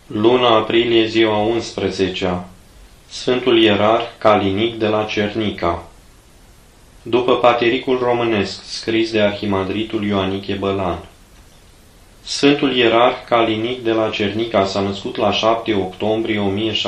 Luna aprilie, ziua 11-a. Sfântul Ierarh Calinic de la Cernica. După patericul românesc, scris de arhimandritul Ioaniche Bălan. Sfântul Ierarh Calinic de la Cernica s-a născut la 7 octombrie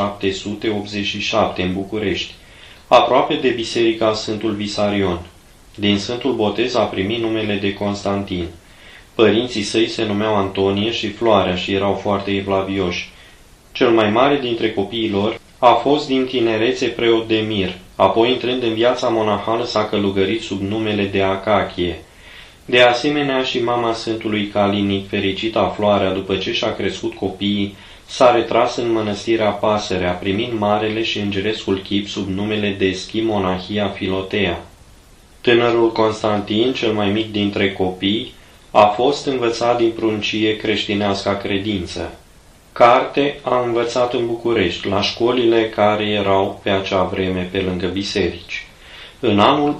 1787 în București, aproape de biserica Sfântul Visarion. Din Sfântul Botez a primit numele de Constantin. Părinții săi se numeau Antonie și Floarea și erau foarte evlavioși. Cel mai mare dintre copiii lor a fost din tinerețe preot de mir, apoi intrând în viața monahală s-a călugărit sub numele de Acachie. De asemenea și mama Sfântului Calinic, fericita Floarea, după ce și-a crescut copiii, s-a retras în mănăstirea Pasărea, primind marele și îngerescul chip sub numele de Schimonahia Filotea. Tânărul Constantin, cel mai mic dintre copii, a fost învățat din pruncie creștinească credință. Carte a învățat în București, la școlile care erau pe acea vreme pe lângă biserici. În anul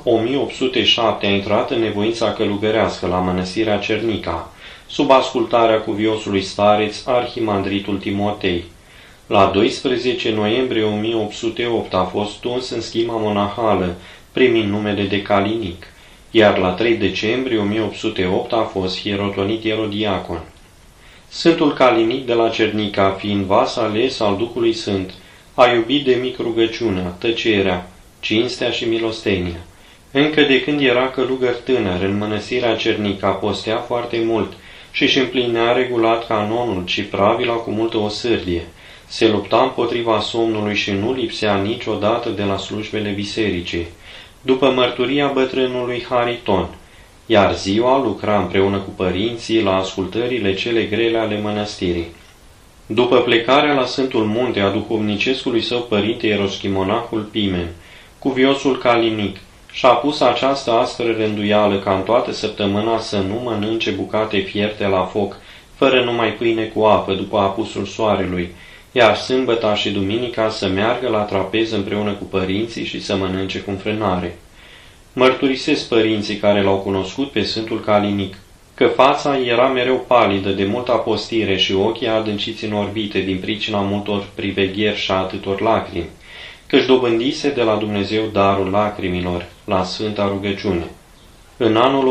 1807 a intrat în nevoința călugărească la mănăstirea Cernica, sub ascultarea cuviosului stareț arhimandritul Timotei. La 12 noiembrie 1808 a fost tuns în schima monahală, primind numele de Calinic, iar la 3 decembrie 1808 a fost hierotonit erodiacon. Sfântul Calinic de la Cernica, fiind vas ales al Duhului Sfânt, a iubit de mic rugăciunea, tăcerea, cinstea și milostenia. Încă de când era călugăr tânăr în mănăstirea Cernica, postea foarte mult și își împlinea regulat canonul, ci pravila cu multă osârdie. Se lupta împotriva somnului și nu lipsea niciodată de la slujbele bisericii, după mărturia bătrânului Hariton, iar ziua lucra împreună cu părinții la ascultările cele grele ale mănăstirii. După plecarea la Sfântul Munte a duhovnicescului său părinte Eroschimonahul Pimen, cuviosul Calinic și-a pus această aspră rânduială ca în toată săptămâna să nu mănânce bucate fierte la foc, fără numai pâine cu apă după apusul soarelui, iar sâmbăta și duminica să meargă la trapez împreună cu părinții și să mănânce cu înfrânare. Mărturisesc părinții care l-au cunoscut pe Sfântul Calinic că fața era mereu palidă de multă apostire și ochii adânciți în orbite din pricina multor privegheri și atâtor lacrimi, că-și dobândise de la Dumnezeu darul lacrimilor la Sfânta Rugăciune. În anul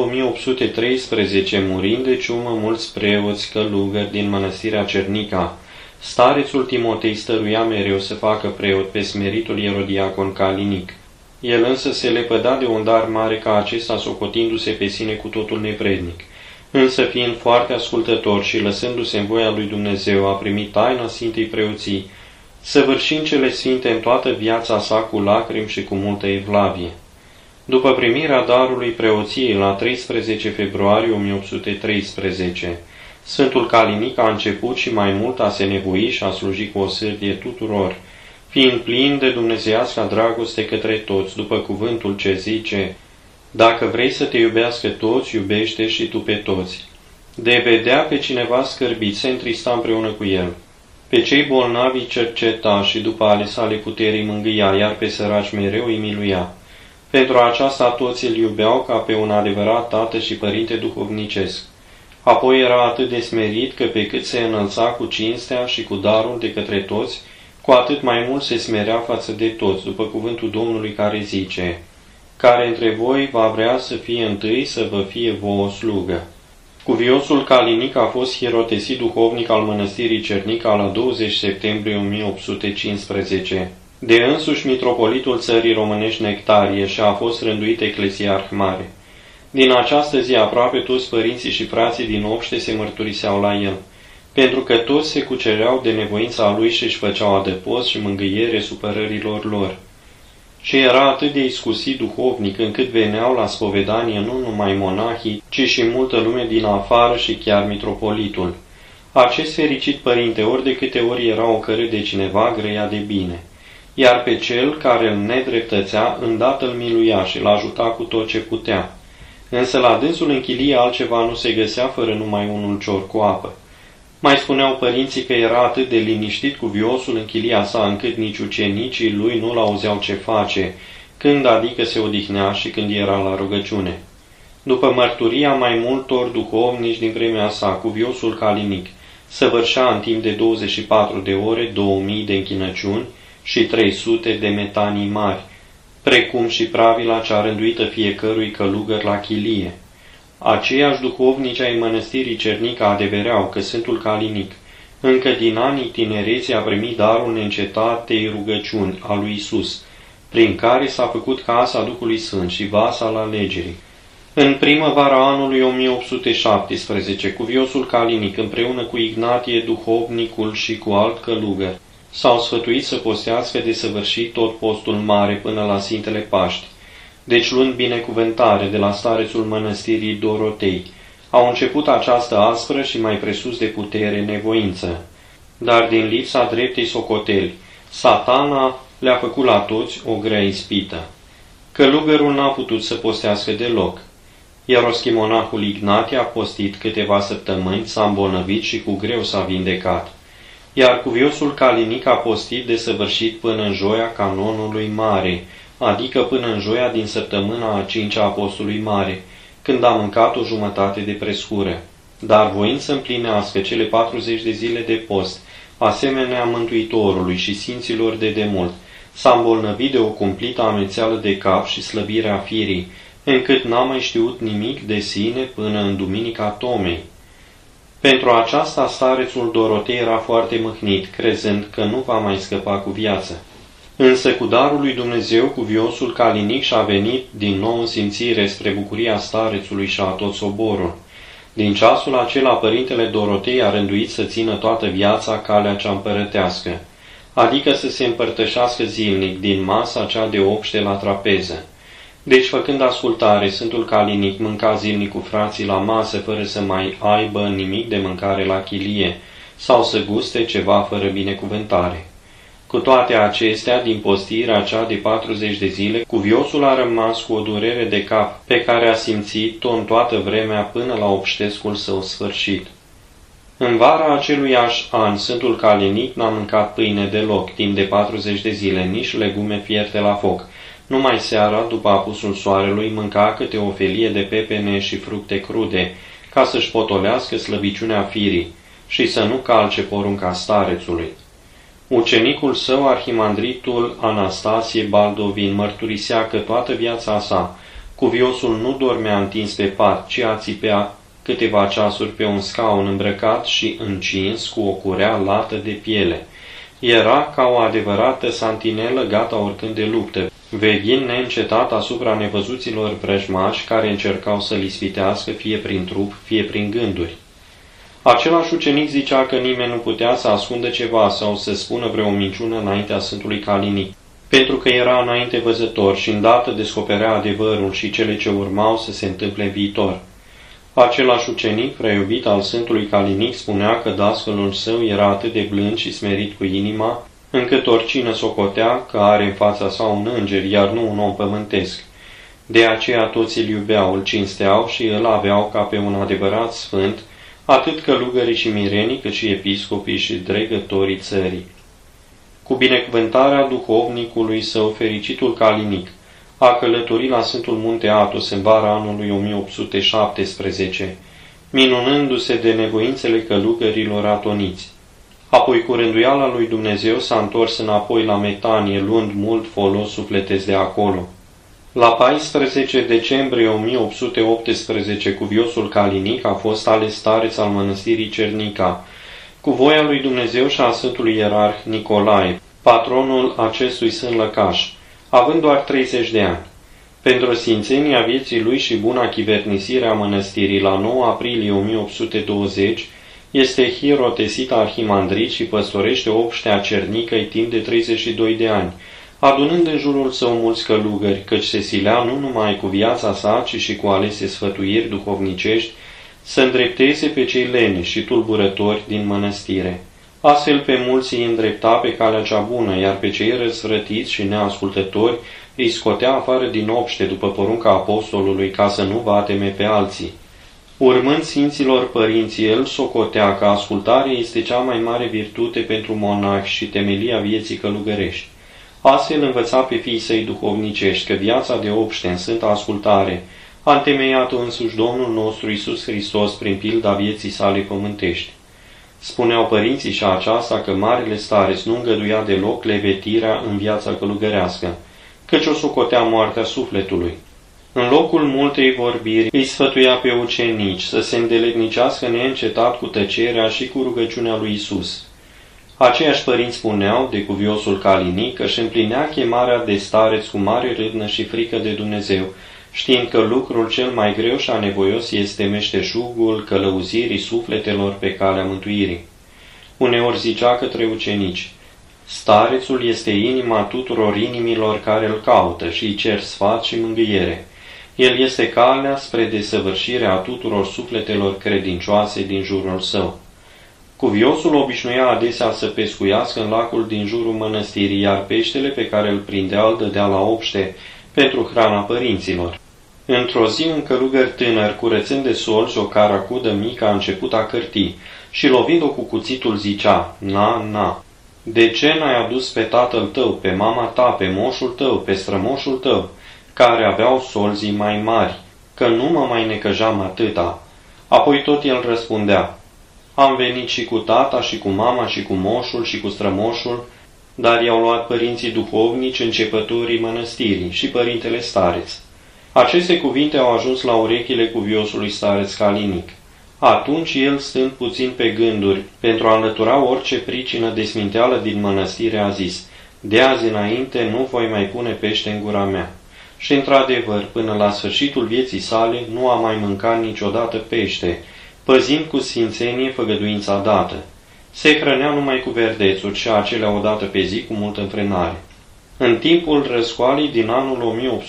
1813, murind de ciumă mulți preoți călugări din mănăstirea Cernica, starețul Timotei stăruia mereu să facă preot pe smeritul erodiacon Calinic. El însă se lepăda de un dar mare ca acesta, socotindu-se pe sine cu totul nevrednic. Însă fiind foarte ascultător și lăsându-se în voia lui Dumnezeu, a primit taina Sfintei Preoții, săvârșind cele sfinte în toată viața sa cu lacrimi și cu multă evlavie. După primirea darului preoției la 13 februarie 1813, Sfântul Calinic a început și mai mult a se nevoi și a sluji cu o sârdie tuturor, fiind plin de dumnezeiasca dragoste către toți, după cuvântul ce zice: dacă vrei să te iubească toți, iubește și tu pe toți. De vedea pe cineva scârbit, se întrista împreună cu el. Pe cei bolnavi cerceta și după ale sale puterii mângâia, iar pe săraci mereu îi miluia. Pentru aceasta toți îl iubeau ca pe un adevărat tată și părinte duhovnicesc. Apoi era atât de smerit că pe cât se înălța cu cinstea și cu darul de către toți, cu atât mai mult se smerea față de toți, după cuvântul Domnului care zice: care între voi va vrea să fie întâi, să vă fie vouă slugă. Cuviosul Calinic a fost hierotesit duhovnic al mănăstirii Cernica la 20 septembrie 1815. De însuși mitropolitul țării românești Nectarie și a fost rânduit eclesiarh mare. Din această zi aproape toți părinții și frații din obște se mărturiseau la el, pentru că toți se cucereau de nevoința lui și își făceau adăpost și mângâiere supărărilor lor. Și era atât de iscusit duhovnic încât veneau la spovedanie nu numai monahii, ci și multă lume din afară și chiar mitropolitul. Acest fericit părinte, ori de câte ori era ocărât de cineva, grăia de bine, iar pe cel care îl nedreptățea, îndată îl miluia și îl ajuta cu tot ce putea. Însă la dânsul în chilie altceva nu se găsea fără numai unul cior cu apă. Mai spuneau părinții că era atât de liniștit cuviosul în chilia sa, încât nici ucenicii lui nu l-auzeau ce face, când adică se odihnea și când era la rugăciune. După mărturia mai multor duhovnici din vremea sa, cuviosul Calinic săvârșea în timp de 24 de ore 2000 de închinăciuni și 300 de metanii mari, precum și pravila cea rânduită fiecărui călugăr la chilie. Aceiași duhovnici ai mănăstirii Cernica adevereau că Sfântul Calinic, încă din anii tinereții, a primit darul neîncetatei rugăciuni a lui Isus, prin care s-a făcut casa Duhului Sfânt și vas al alegerii. În primăvara anului 1817, cuviosul Calinic, împreună cu Ignatie, duhovnicul și cu alt călugăr, s-au sfătuit să postească de săvârșit tot postul mare până la Sfintele Paști. Deci, luând binecuvântare de la starețul mănăstirii Dorotei, au început această aspră și mai presus de putere nevoință. Dar din lipsa dreptei socoteli, Satana le-a făcut la toți o grea ispită. Călugărul n-a putut să postească deloc. Ieroschimonahul Ignatie a postit câteva săptămâni, s-a îmbolnăvit și cu greu s-a vindecat. Iar cuviosul Calinic a postit de săvârșit până în joia canonului mare, adică până în joia din săptămâna a 5-a a postului mare, când a mâncat o jumătate de prescură. Dar voind să împlinească cele 40 de zile de post, asemenea Mântuitorului și Sfinților de demult, s-a îmbolnăvit de o cumplită amețeală de cap și slăbirea firii, încât n-a mai știut nimic de sine până în duminica Tomei. Pentru aceasta starețul Dorotei era foarte mâhnit, crezând că nu va mai scăpa cu viață. Însă cu darul lui Dumnezeu, cuviosul Calinic și-a venit din nou în simțire spre bucuria starețului și a tot soborul. Din ceasul acela, părintele Dorotei a rânduit să țină toată viața calea cea împărătească, adică să se împărtășească zilnic din masa cea de obște la trapeză. Deci, făcând ascultare, Sfântul Calinic mânca zilnic cu frații la masă, fără să mai aibă nimic de mâncare la chilie, sau să guste ceva fără binecuvântare. Cu toate acestea, din postirea cea de 40 de zile, cuviosul a rămas cu o durere de cap, pe care a simțit-o în toată vremea până la obștescul său sfârșit. În vara aceluiași an, Sfântul Calinic n-a mâncat pâine deloc, timp de 40 de zile, nici legume fierte la foc. Numai seara, după apusul soarelui, mânca câte o felie de pepene și fructe crude, ca să-și potolească slăbiciunea firii și să nu calce porunca starețului. Ucenicul său, arhimandritul Anastasie Baldovin, mărturisea că toată viața sa, cuviosul nu dormea întins pe pat, ci ațipea câteva ceasuri pe un scaun îmbrăcat și încins cu o curea lată de piele. Era ca o adevărată santinelă gata oricând de luptă, veghind neîncetat asupra nevăzuților vrăjmași care încercau să-l ispitească fie prin trup, fie prin gânduri. Același ucenic zicea că nimeni nu putea să ascundă ceva sau să spună vreo minciună înaintea Sfântului Calinic, pentru că era înainte văzător și îndată descoperea adevărul și cele ce urmau să se întâmple în viitor. Același ucenic, prea iubit al Sfântului Calinic, spunea că dascălul său era atât de blând și smerit cu inima, încât oricine socotea că are în fața sa un înger, iar nu un om pământesc. De aceea toți îl iubeau, îl cinsteau și îl aveau ca pe un adevărat sfânt, atât călugării și mirenii, cât și episcopii și dregătorii țării. Cu binecuvântarea duhovnicului său, fericitul Calinic a călătorit la Sfântul Munte Athos în vara anului 1817, minunându-se de nevoințele călugărilor atoniți. Apoi, cu rânduiala lui Dumnezeu, s-a întors înapoi la Metanie, luând mult folos sufletesc de acolo. La 14 decembrie 1818, cuviosul Calinic a fost ales stareț al mănăstirii Cernica, cu voia lui Dumnezeu și a Sfântului Ierarh Nicolae, patronul acestui sfânt lăcaș, având doar 30 de ani. Pentru sfințenia vieții lui și buna chivernisire a mănăstirii, la 9 aprilie 1820, este hierotesit arhimandrit și păstorește obștea Cernicăi timp de 32 de ani, adunând în jurul său mulți călugări, căci se silea nu numai cu viața sa, ci și cu alese sfătuiri duhovnicești, să îndrepteze pe cei leneși și tulburători din mănăstire. Astfel pe mulți îi îndrepta pe calea cea bună, iar pe cei răzvrătiți și neascultători îi scotea afară din obște după porunca apostolului, ca să nu vateme pe alții. Urmând Sfinților Părinți, el socotea că ascultarea este cea mai mare virtute pentru monahi și temelia vieții călugărești. Astfel învăța pe fiii săi duhovnicești că viața de obște în sfântă ascultare a întemeiat-o însuși Domnul nostru Iisus Hristos prin pilda vieții sale pământești. Spuneau părinții și aceasta că marele stareț nu îngăduia deloc levetirea în viața călugărească, căci o socotea moartea sufletului. În locul multei vorbiri îi sfătuia pe ucenici să se îndeletnicească neîncetat cu tăcerea și cu rugăciunea lui Isus. Aceiași părinți spuneau de cuviosul Calinic că își împlinea chemarea de stareț cu mare râvnă și frică de Dumnezeu, știind că lucrul cel mai greu și anevoios este meșteșugul călăuzirii sufletelor pe calea mântuirii. Uneori zicea către ucenici: starețul este inima tuturor inimilor care îl caută și îi cer sfat și mângâiere. El este calea spre desăvârșirea tuturor sufletelor credincioase din jurul său. Cuviosul obișnuia adesea să pescuiască în lacul din jurul mănăstirii, iar peștele pe care îl prindea îl dădea la obște pentru hrana părinților. Într-o zi, un călugăr tânăr, curățând de solzi o caracudă mică, a început a cârti și, lovind-o cu cuțitul, zicea: na, de ce n-ai adus pe tatăl tău, pe mama ta, pe moșul tău, pe strămoșul tău, care aveau solzii mai mari, că nu mă mai necăjam atâta? Apoi tot el răspundea: am venit și cu tata, și cu mama, și cu moșul, și cu strămoșul, dar i-au luat părinții duhovnici, începătorii mănăstirii și părintele stareț. Aceste cuvinte au ajuns la urechile cuviosului stareț Calinic. Atunci el, stând puțin pe gânduri, pentru a înlătura orice pricină de sminteală din mănăstire, a zis: de azi înainte nu voi mai pune pește în gura mea. Și într-adevăr, până la sfârșitul vieții sale, nu a mai mâncat niciodată pește, păzind cu sfințenie făgăduința dată. Se hrănea numai cu verdețuri și acelea odată pe zi cu multă înfrânare. În timpul răscoalei din anul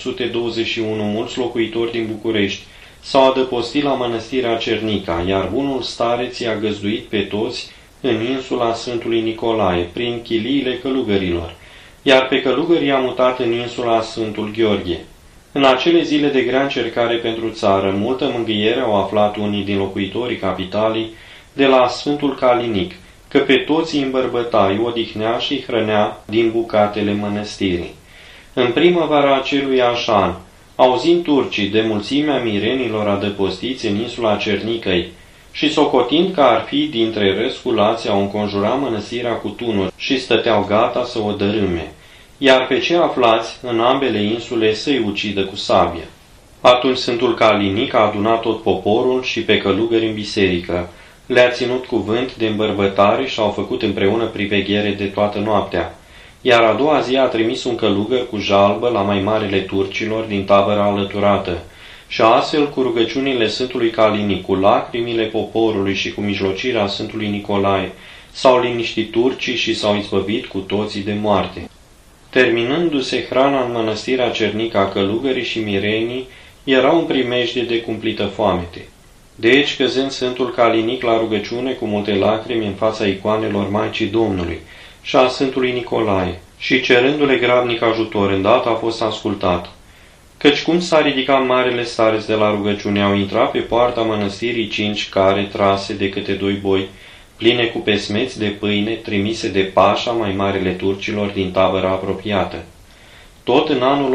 1821, mulți locuitori din București s-au adăpostit la mănăstirea Cernica, iar bunul stareț i-a găzduit pe toți în insula Sfântului Nicolae, prin chiliile călugărilor, iar pe călugări i-a mutat în insula Sfântul Gheorghe. În acele zile de grea încercare pentru țară, multă mângâiere au aflat unii din locuitorii capitalii de la Sfântul Calinic, că pe toți îi îmbărbăta, îi odihnea și îi hrănea din bucatele mănăstirii. În primăvara acelui an, auzind turcii de mulțimea mirenilor adăpostiți în insula Cernicăi și socotind că ar fi dintre răsculați, au înconjurat mănăstirea cu tunuri și stăteau gata să o dărâme, iar pe cei aflați în ambele insule să-i ucidă cu sabie. Atunci Sfântul Calinic a adunat tot poporul și pe călugări în biserică, le-a ținut cuvânt de îmbărbătare și au făcut împreună priveghere de toată noaptea, iar a doua zi a trimis un călugăr cu jalbă la mai marele turcilor din tabăra alăturată, și astfel, cu rugăciunile Sfântului Calinic, cu lacrimile poporului și cu mijlocirea Sfântului Nicolae, s-au liniștit turcii și s-au izbăvit cu toții de moarte. Terminându-se hrana în mănăstirea Cernica, călugării și mirenii erau în primejdie de cumplită foamete. Deci, căzând Sfântul Calinic la rugăciune cu multe lacrimi în fața icoanelor Maicii Domnului și a Sfântului Nicolae, și cerându-le grabnic ajutor, îndată a fost ascultat. Căci cum s-a ridicat marele stareț de la rugăciune, au intrat pe poarta mănăstirii 5 care trase de câte 2 boi, pline cu pesmeți de pâine, trimise de Pașa, mai marele turcilor din tabăra apropiată. Tot în anul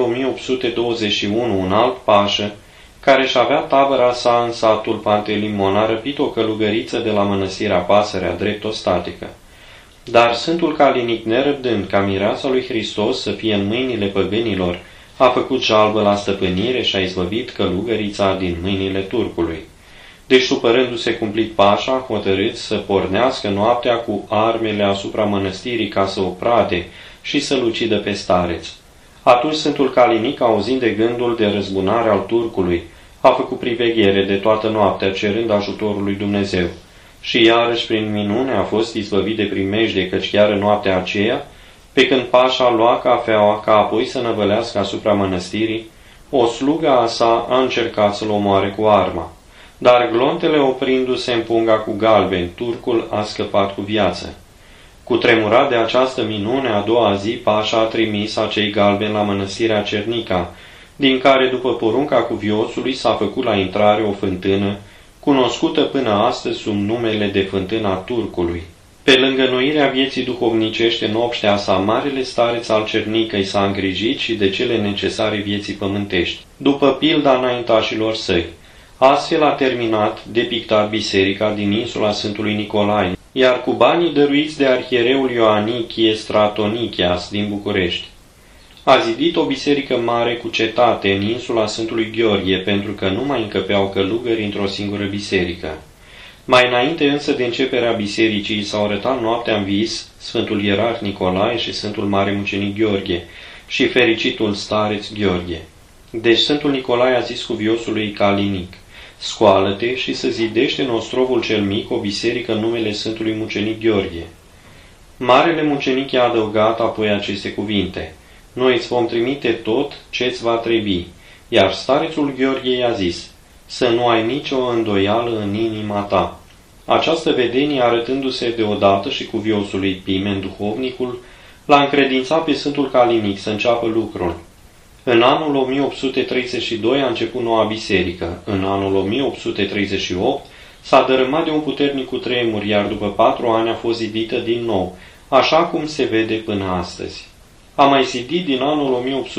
1821, un alt pașă, care își avea tabăra sa în satul Pantelimon, a răpit o călugăriță de la mănăstirea Pasărea, drept ostatică. Dar Sfântul Calinic, nerăbdând ca mireasa lui Hristos să fie în mâinile păgânilor, a făcut jalbă la stăpânire și a izbăvit călugărița din mâinile turcului. Deci, supărându-se cumplit Pașa, a hotărât să pornească noaptea cu armele asupra mănăstirii ca să o prade și să-l ucidă pe stareț. Atunci Sfântul Calinic, auzind de gândul de răzbunare al turcului, a făcut priveghere de toată noaptea, cerând ajutorul lui Dumnezeu. Și iarăși, prin minune, a fost izbăvit de primejdie, căci chiar în noaptea aceea, pe când Pașa lua cafeaua ca apoi să năvălească asupra mănăstirii, o slugă a sa a încercat să-l omoare cu arma. Dar glontele oprindu-se în punga cu galbeni, turcul a scăpat cu viață. Cutremurat de această minune, a doua zi, Pașa a trimis acei galbeni la mănăstirea Cernica, din care, după porunca cuviosului, s-a făcut la intrare o fântână, cunoscută până astăzi sub numele de Fântâna Turcului. Pe lângă înnoirea vieții duhovnicești în obștea sa, marele stareț al Cernicăi s-a îngrijit și de cele necesare vieții pământești, după pilda înaintașilor săi. Astfel a terminat de pictat biserica din insula Sfântului Nicolae, iar cu banii dăruiți de arhiereul Ioanichie Stratonichias din București. A zidit o biserică mare cu cetate în insula Sfântului Gheorghe, pentru că nu mai încăpeau călugări într-o singură biserică. Mai înainte însă de începerea bisericii s-au arătat noaptea în vis Sfântul Ierarh Nicolae și Sfântul Mare Mucenic Gheorghe și fericitul stareț Gheorghe. Deci Sfântul Nicolae a zis cuviosului Calinic: scoală-te și să zidește în ostrovul cel mic o biserică în numele Sfântului Mucenic Gheorghe. Marele Mucenic i-a adăugat apoi aceste cuvinte: noi îți vom trimite tot ce-ți va trebui. Iar starețul Gheorghe i-a zis: să nu ai nicio îndoială în inima ta. Această vedenie, arătându-se deodată și cuviosului Pimen, duhovnicul, l-a încredințat pe Sfântul Calinic să înceapă lucrul. În anul 1832 a început noua biserică. În anul 1838 s-a dărâmat de un puternic cutremur, iar după 4 ani a fost zidită din nou, așa cum se vede până astăzi. A mai zidit din anul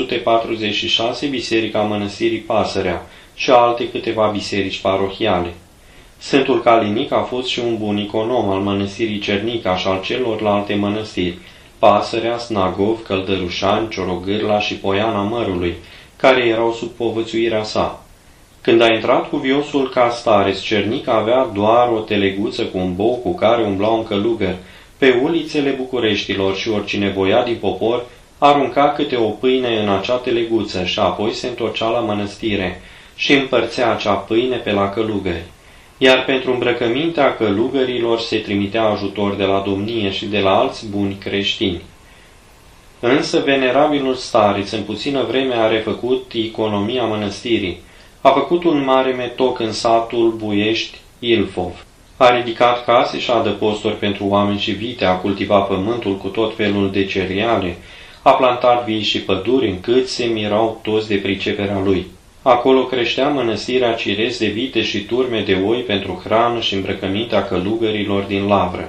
1846 Biserica Mănăstirii Pasărea și alte câteva biserici parohiale. Sfântul Calinic a fost și un bun econom al Mănăstirii Cernica și al celorlalte mănăstiri, Pasărea, Snagov, Căldărușani, Ciorogârla și Poiana Mărului, care erau sub povățuirea sa. Când a intrat cuviosul ca stareț, Cernica avea doar o teleguță cu un bou cu care umbla un călugăr pe ulițele Bucureștilor și oricine voia din popor arunca câte o pâine în acea teleguță și apoi se întorcea la mănăstire și împărțea acea pâine pe la călugări. Iar pentru îmbrăcămintea călugărilor se trimitea ajutor de la domnie și de la alți buni creștini. Însă venerabilul stareț în puțină vreme a refăcut economia mănăstirii, a făcut un mare metoc în satul Buiești Ilfov, a ridicat case și adăposturi pentru oameni și vite, a cultivat pământul cu tot felul de cereale, a plantat vii și păduri încât se mirau toți de priceperea lui. Acolo creștea mănăstirea cirez de vite și turme de oi pentru hrană și îmbrăcămintea călugărilor din Lavră.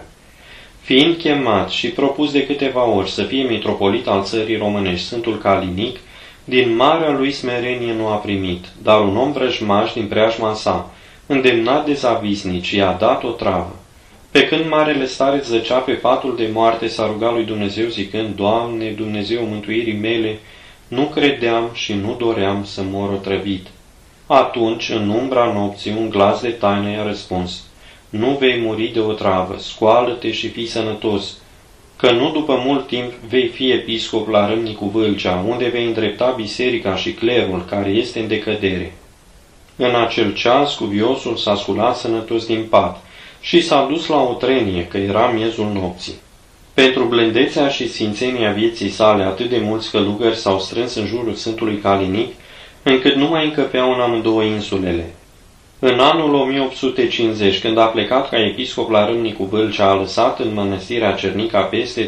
Fiind chemat și propus de câteva ori să fie mitropolit al țării românești, Sfântul Calinic, din marea lui smerenie nu a primit, dar un om vrăjmaș din preajma sa, îndemnat de zavisnici, i-a dat o travă. Pe când marele stareț zăcea pe patul de moarte, s-a rugat lui Dumnezeu zicând: Doamne, Dumnezeu mântuirii mele, nu credeam și nu doream să mor otrăvit. Atunci, în umbra nopții, un glas de taină i-a răspuns: nu vei muri de o travă, scoală-te și fii sănătos, că nu după mult timp vei fi episcop la Râmnicu Vâlcea, unde vei îndrepta biserica și clerul, care este în decădere. În acel ceas, cuviosul s-a sculat sănătos din pat și s-a dus la o trenie, că era miezul nopții. Pentru blândețea și sfințenia vieții sale, atât de mulți călugări s-au strâns în jurul Sfântului Calinic, încât nu mai încăpeau în amândouă insulele. În anul 1850, când a plecat ca episcop la Râmnicu Vâlcea, a lăsat în mănăstirea Cernica peste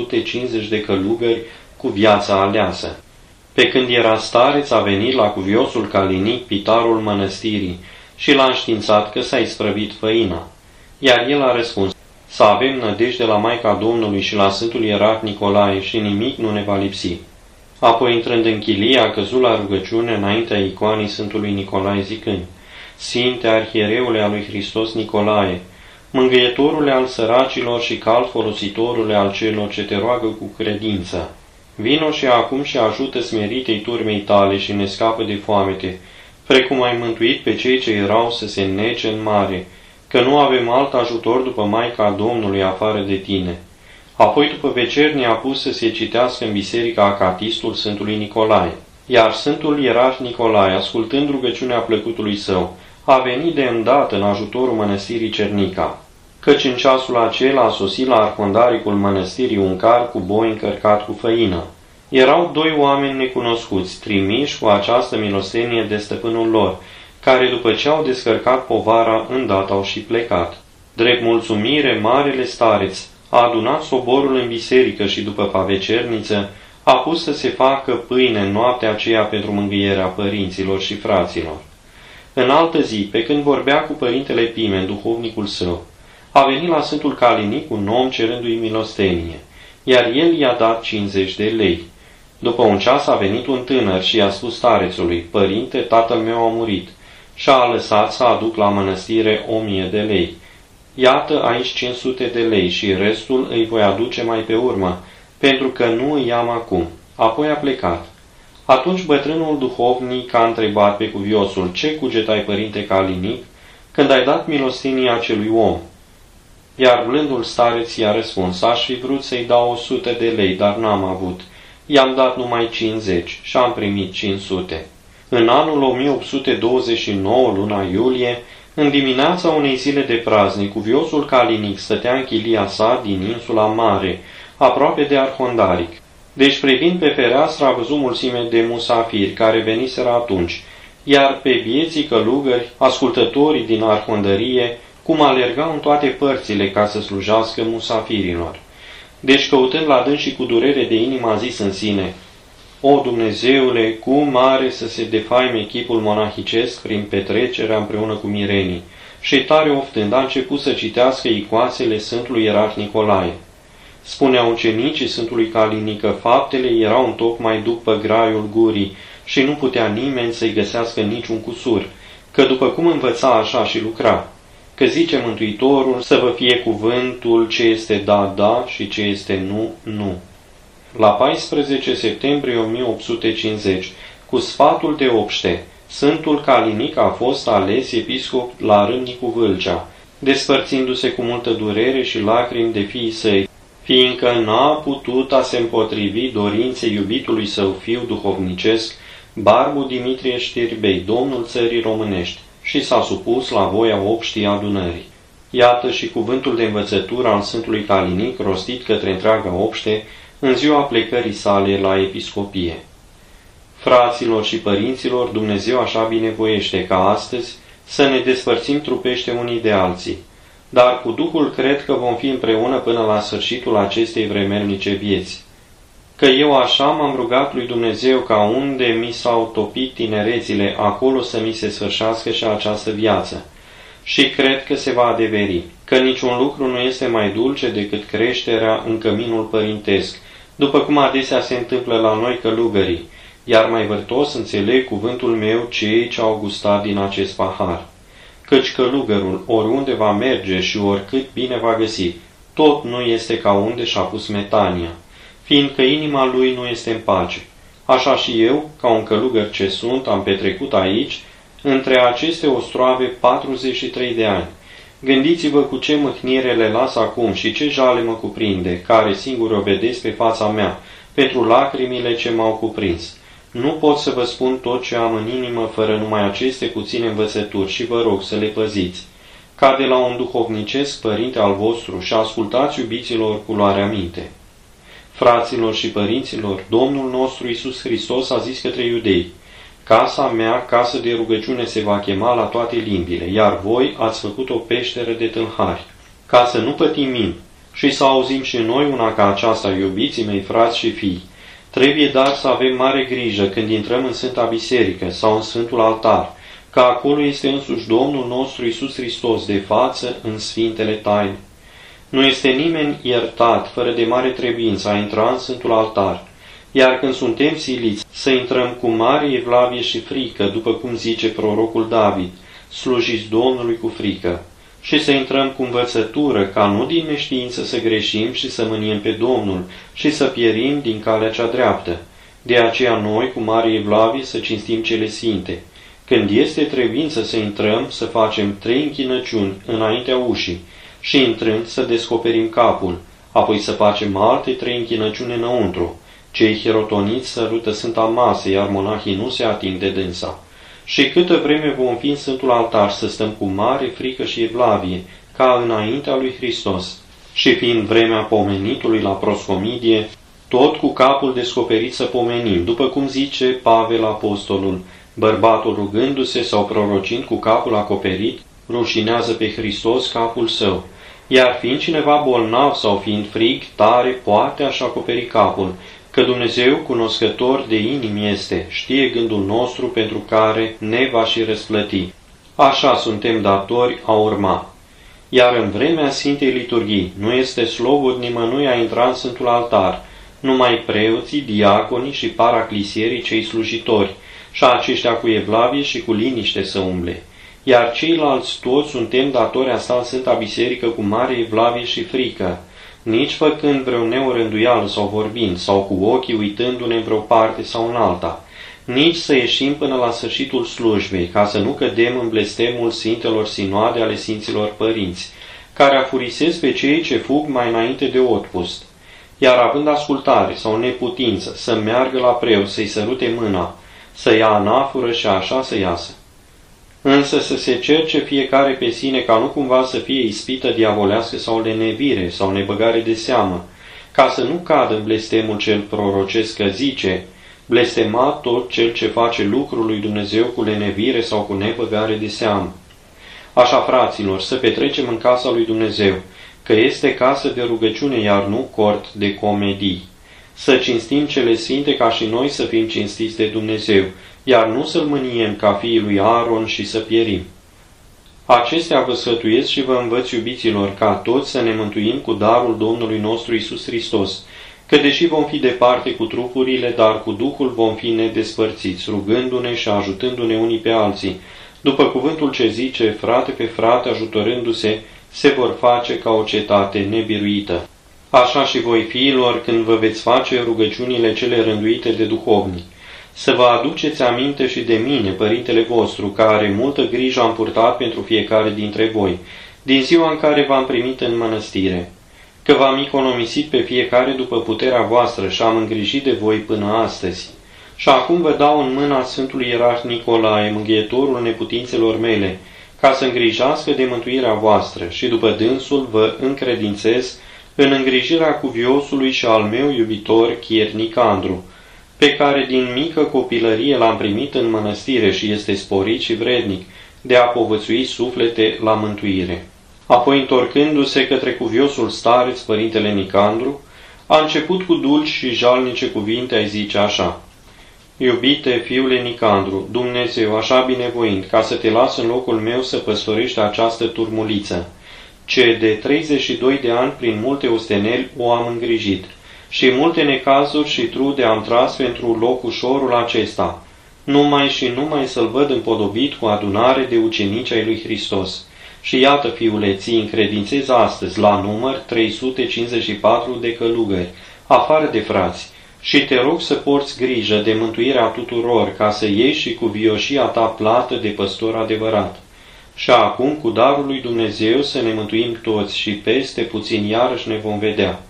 350 de călugări cu viața aleasă. Pe când era stareț, a venit la cuviosul Calinic, pitarul mănăstirii, și l-a înștiințat că s-a isprăvit făina. Iar el a răspuns: să avem nădejde la Maica Domnului și la Sfântul Ierarh Nicolae și nimic nu ne va lipsi. Apoi, intrând în chilie, a căzut la rugăciune înaintea icoanei Sfântului Nicolae, zicând: Sfinte Arhiereule al lui Hristos Nicolae, mângâietorule al săracilor și cald folositorule al celor ce te roagă cu credință, vino și acum și ajută smeritei turmei tale și ne scapă de foamete, precum ai mântuit pe cei ce erau să se nece în mare, că nu avem alt ajutor după Maica Domnului afară de tine. Apoi, după vecernie, a pus să se citească în biserica acatistul Sfântului Nicolae. Iar Sfântul Ierarh Nicolae, ascultând rugăciunea plăcutului său, a venit de îndată în ajutorul mănăstirii Cernica, căci în ceasul acela a sosit la arhondaricul mănăstirii un car cu boi încărcat cu făină. Erau 2 oameni necunoscuți, trimiși cu această milostenie de stăpânul lor, care după ce au descărcat povara, îndată au și plecat. Drept mulțumire, marele stareț a adunat soborul în biserică și după pavecerniță a pus să se facă pâine în noaptea aceea pentru mângâierea părinților și fraților. În altă zi, pe când vorbea cu părintele Pimen, duhovnicul său, a venit la Sfântul Calinic un om cerându-i milostenie, iar el i-a dat 50 de lei. După un ceas a venit un tânăr și i-a spus starețului: Părinte, tatăl meu a murit, și a lăsat să aduc la mănăstire 1000 de lei. Iată aici 500 de lei și restul îi voi aduce mai pe urmă, pentru că nu îi am acum. Apoi a plecat. Atunci bătrânul duhovnic a întrebat pe cuviosul: ce cugetai, părinte Calinic, când ai dat milostenia acelui om? Iar blândul stareț i-a răspuns: aș fi vrut să-i dau 100 de lei, dar n-am avut. I-am dat numai 50 și am primit 500. În anul 1829, luna iulie, în dimineața unei zile de praznic, cuviosul Calinic stătea în chilia sa din insula Mare, aproape de Arhondaric. Deci, privind pe fereastră, a văzut mulțime de musafiri care veniseră atunci, iar pe bieții călugări, ascultătorii din arhondărie, cum alergau în toate părțile ca să slujească musafirilor. Deci, căutând la dâns și cu durere de inimă, a zis în sine: o, Dumnezeule, cum are să se defaime chipul monahicesc prin petrecerea împreună cu mirenii. Și tare oftând a început să citească icoasele Sfântului Ierarh Nicolae. Spuneau ucenicii Sfântului Calinic că faptele erau întocmai după graiul gurii și nu putea nimeni să-i găsească niciun cusur, că după cum învăța așa și lucra, că zice Mântuitorul să vă fie cuvântul ce este da, da și ce este nu, nu. La 14 septembrie 1850, cu sfatul de obște, Sfântul Calinic a fost ales episcop la Râmnicu Vâlcea, despărțindu-se cu multă durere și lacrimi de fiii săi, fiindcă n-a putut a se împotrivi dorinței iubitului său fiu duhovnicesc, Barbu Dimitrie Știrbei, domnul țării românești, și s-a supus la voia obștii adunării. Iată și cuvântul de învățătură al Sfântului Calinic rostit către întreaga obște în ziua plecării sale la episcopie. Fraților și părinților, Dumnezeu așa binevoiește ca astăzi să ne despărțim trupește unii de alții, dar cu Duhul cred că vom fi împreună până la sfârșitul acestei vremelnice vieți. Că eu așa m-am rugat lui Dumnezeu ca unde mi s-au topit tinerețile, acolo să mi se sfârșească și această viață. Și cred că se va adeveri, că niciun lucru nu este mai dulce decât creșterea în căminul părintesc, după cum adesea se întâmplă la noi călugării, iar mai vârtos înțeleg cuvântul meu cei ce au gustat din acest pahar. Căci călugărul, oriunde va merge și oricât bine va găsi, tot nu este ca unde și-a pus metania, fiindcă inima lui nu este în pace. Așa și eu, ca un călugăr ce sunt, am petrecut aici, între aceste ostroave 43 de ani. Gândiți-vă cu ce mâhnire le las acum și ce jale mă cuprinde, care singur o vedeți pe fața mea, pentru lacrimile ce m-au cuprins. Nu pot să vă spun tot ce am în inimă fără numai aceste puține învățături și vă rog să le păziți. Ca de la un duhovnicesc părinte al vostru și ascultați, iubiților, cu luarea minte. Fraților și părinților, Domnul nostru Iisus Hristos a zis către iudei: casa mea, casă de rugăciune, se va chema la toate limbile, iar voi ați făcut o peșteră de tâlhari. Ca să nu pătimim și să auzim și noi una ca aceasta, iubiții mei, frați și fii, trebuie dar să avem mare grijă când intrăm în Sfânta Biserică sau în Sfântul Altar, că acolo este însuși Domnul nostru Iisus Hristos de față în Sfintele Taine. Nu este nimeni iertat fără de mare trebuință a intra în Sfântul Altar, iar când suntem siliți să intrăm cu mare evlavie și frică, după cum zice prorocul David, slujiți Domnului cu frică, și să intrăm cu învățătură, ca nu din neștiință să greșim și să mâniem pe Domnul și să pierim din calea cea dreaptă. De aceea noi, cu mare evlavie, să cinstim cele sfinte. Când este trebuință să intrăm, să facem 3 închinăciuni înaintea ușii și intrând să descoperim capul, apoi să facem alte 3 închinăciuni înăuntru. Cei hirotoniți sărută Sfânta Masă, iar monahii nu se ating de dânsa. Și câtă vreme vom fi în Sfântul Altar să stăm cu mare frică și evlavie, ca înaintea lui Hristos. Și fiind vremea pomenitului la proscomidie, tot cu capul descoperit să pomenim, după cum zice Pavel apostolul, bărbatul rugându-se sau prorocind cu capul acoperit, rușinează pe Hristos capul său, iar fiind cineva bolnav sau fiind frig tare, poate așa acoperi capul, că Dumnezeu, cunoscător de inimi este, știe gândul nostru pentru care ne va și răsplăti. Așa suntem datori a urma. Iar în vremea Sfintei Liturghii nu este slobod nimănui a intra în Sfântul Altar, numai preoții, diaconii și paraclisierii cei slujitori, și aceștia cu evlavie și cu liniște să umble. iar ceilalți toți suntem datori a sta în Sfânta Biserică cu mare evlavie și frică, nici făcând vreo neorânduială sau vorbind, sau cu ochii uitându-ne în vreo parte sau în alta, nici să ieșim până la sfârșitul slujbei, ca să nu cădem în blestemul Sfintelor Sinoade ale Sfinților Părinți, care afurisesc pe cei ce fug mai înainte de otpust, iar având ascultare sau neputință, să meargă la preot, să-i sărute mâna, să ia anafură și așa să iasă. Însă să se cerce fiecare pe sine ca nu cumva să fie ispită diavolească sau lenevire sau nebăgare de seamă, ca să nu cadă în blestemul cel prorocesc că zice, blestemat tot cel ce face lucrul lui Dumnezeu cu lenevire sau cu nebăgare de seamă. Așa, fraților, să petrecem în casa lui Dumnezeu, că este casă de rugăciune, iar nu cort de comedii. Să cinstim cele sfinte ca și noi să fim cinstiți de Dumnezeu, iar nu să-L mâniem ca fiii lui Aaron și să pierim. Acestea vă sfătuiesc și vă învăț, iubiților, ca toți să ne mântuim cu darul Domnului nostru Iisus Hristos, că deși vom fi departe cu trupurile, dar cu Duhul vom fi nedespărțiți, rugându-ne și ajutându-ne unii pe alții, după cuvântul ce zice, frate pe frate, ajutorându-se, se vor face ca o cetate nebiruită. Așa și voi, fiilor, când vă veți face rugăciunile cele rânduite de duhovnici, să vă aduceți aminte și de mine, părintele vostru, care multă grijă am purtat pentru fiecare dintre voi, din ziua în care v-am primit în mănăstire, că v-am economisit pe fiecare după puterea voastră și am îngrijit de voi până astăzi. Și acum vă dau în mâna Sfântului Ierarh Nicolae, mângâietorul neputințelor mele, ca să îngrijească de mântuirea voastră și după dânsul vă încredințez în îngrijirea cuviosului și al meu iubitor Chier Nicandru, pe care din mică copilărie l-am primit în mănăstire și este sporit și vrednic de a povățui suflete la mântuire. Apoi, întorcându-se către cuviosul stareț, părintele Nicandru, a început cu dulci și jalnice cuvinte a zice așa: Iubite fiule Nicandru, Dumnezeu, așa binevoind, ca să te las în locul meu să păstorești această turmuliță, ce de 32 de ani prin multe osteneli o am îngrijit, și multe necazuri și trude am tras pentru locușorul acesta, numai și numai să-l văd împodobit cu adunare de ucenici ai lui Hristos. Și iată, fiule, ți încredințez astăzi la număr 354 de călugări, afară de frați, și te rog să porți grijă de mântuirea tuturor, ca să iei și cu vioșia ta plată de păstor adevărat. Și acum, cu darul lui Dumnezeu, să ne mântuim toți și peste puțin iarăși ne vom vedea.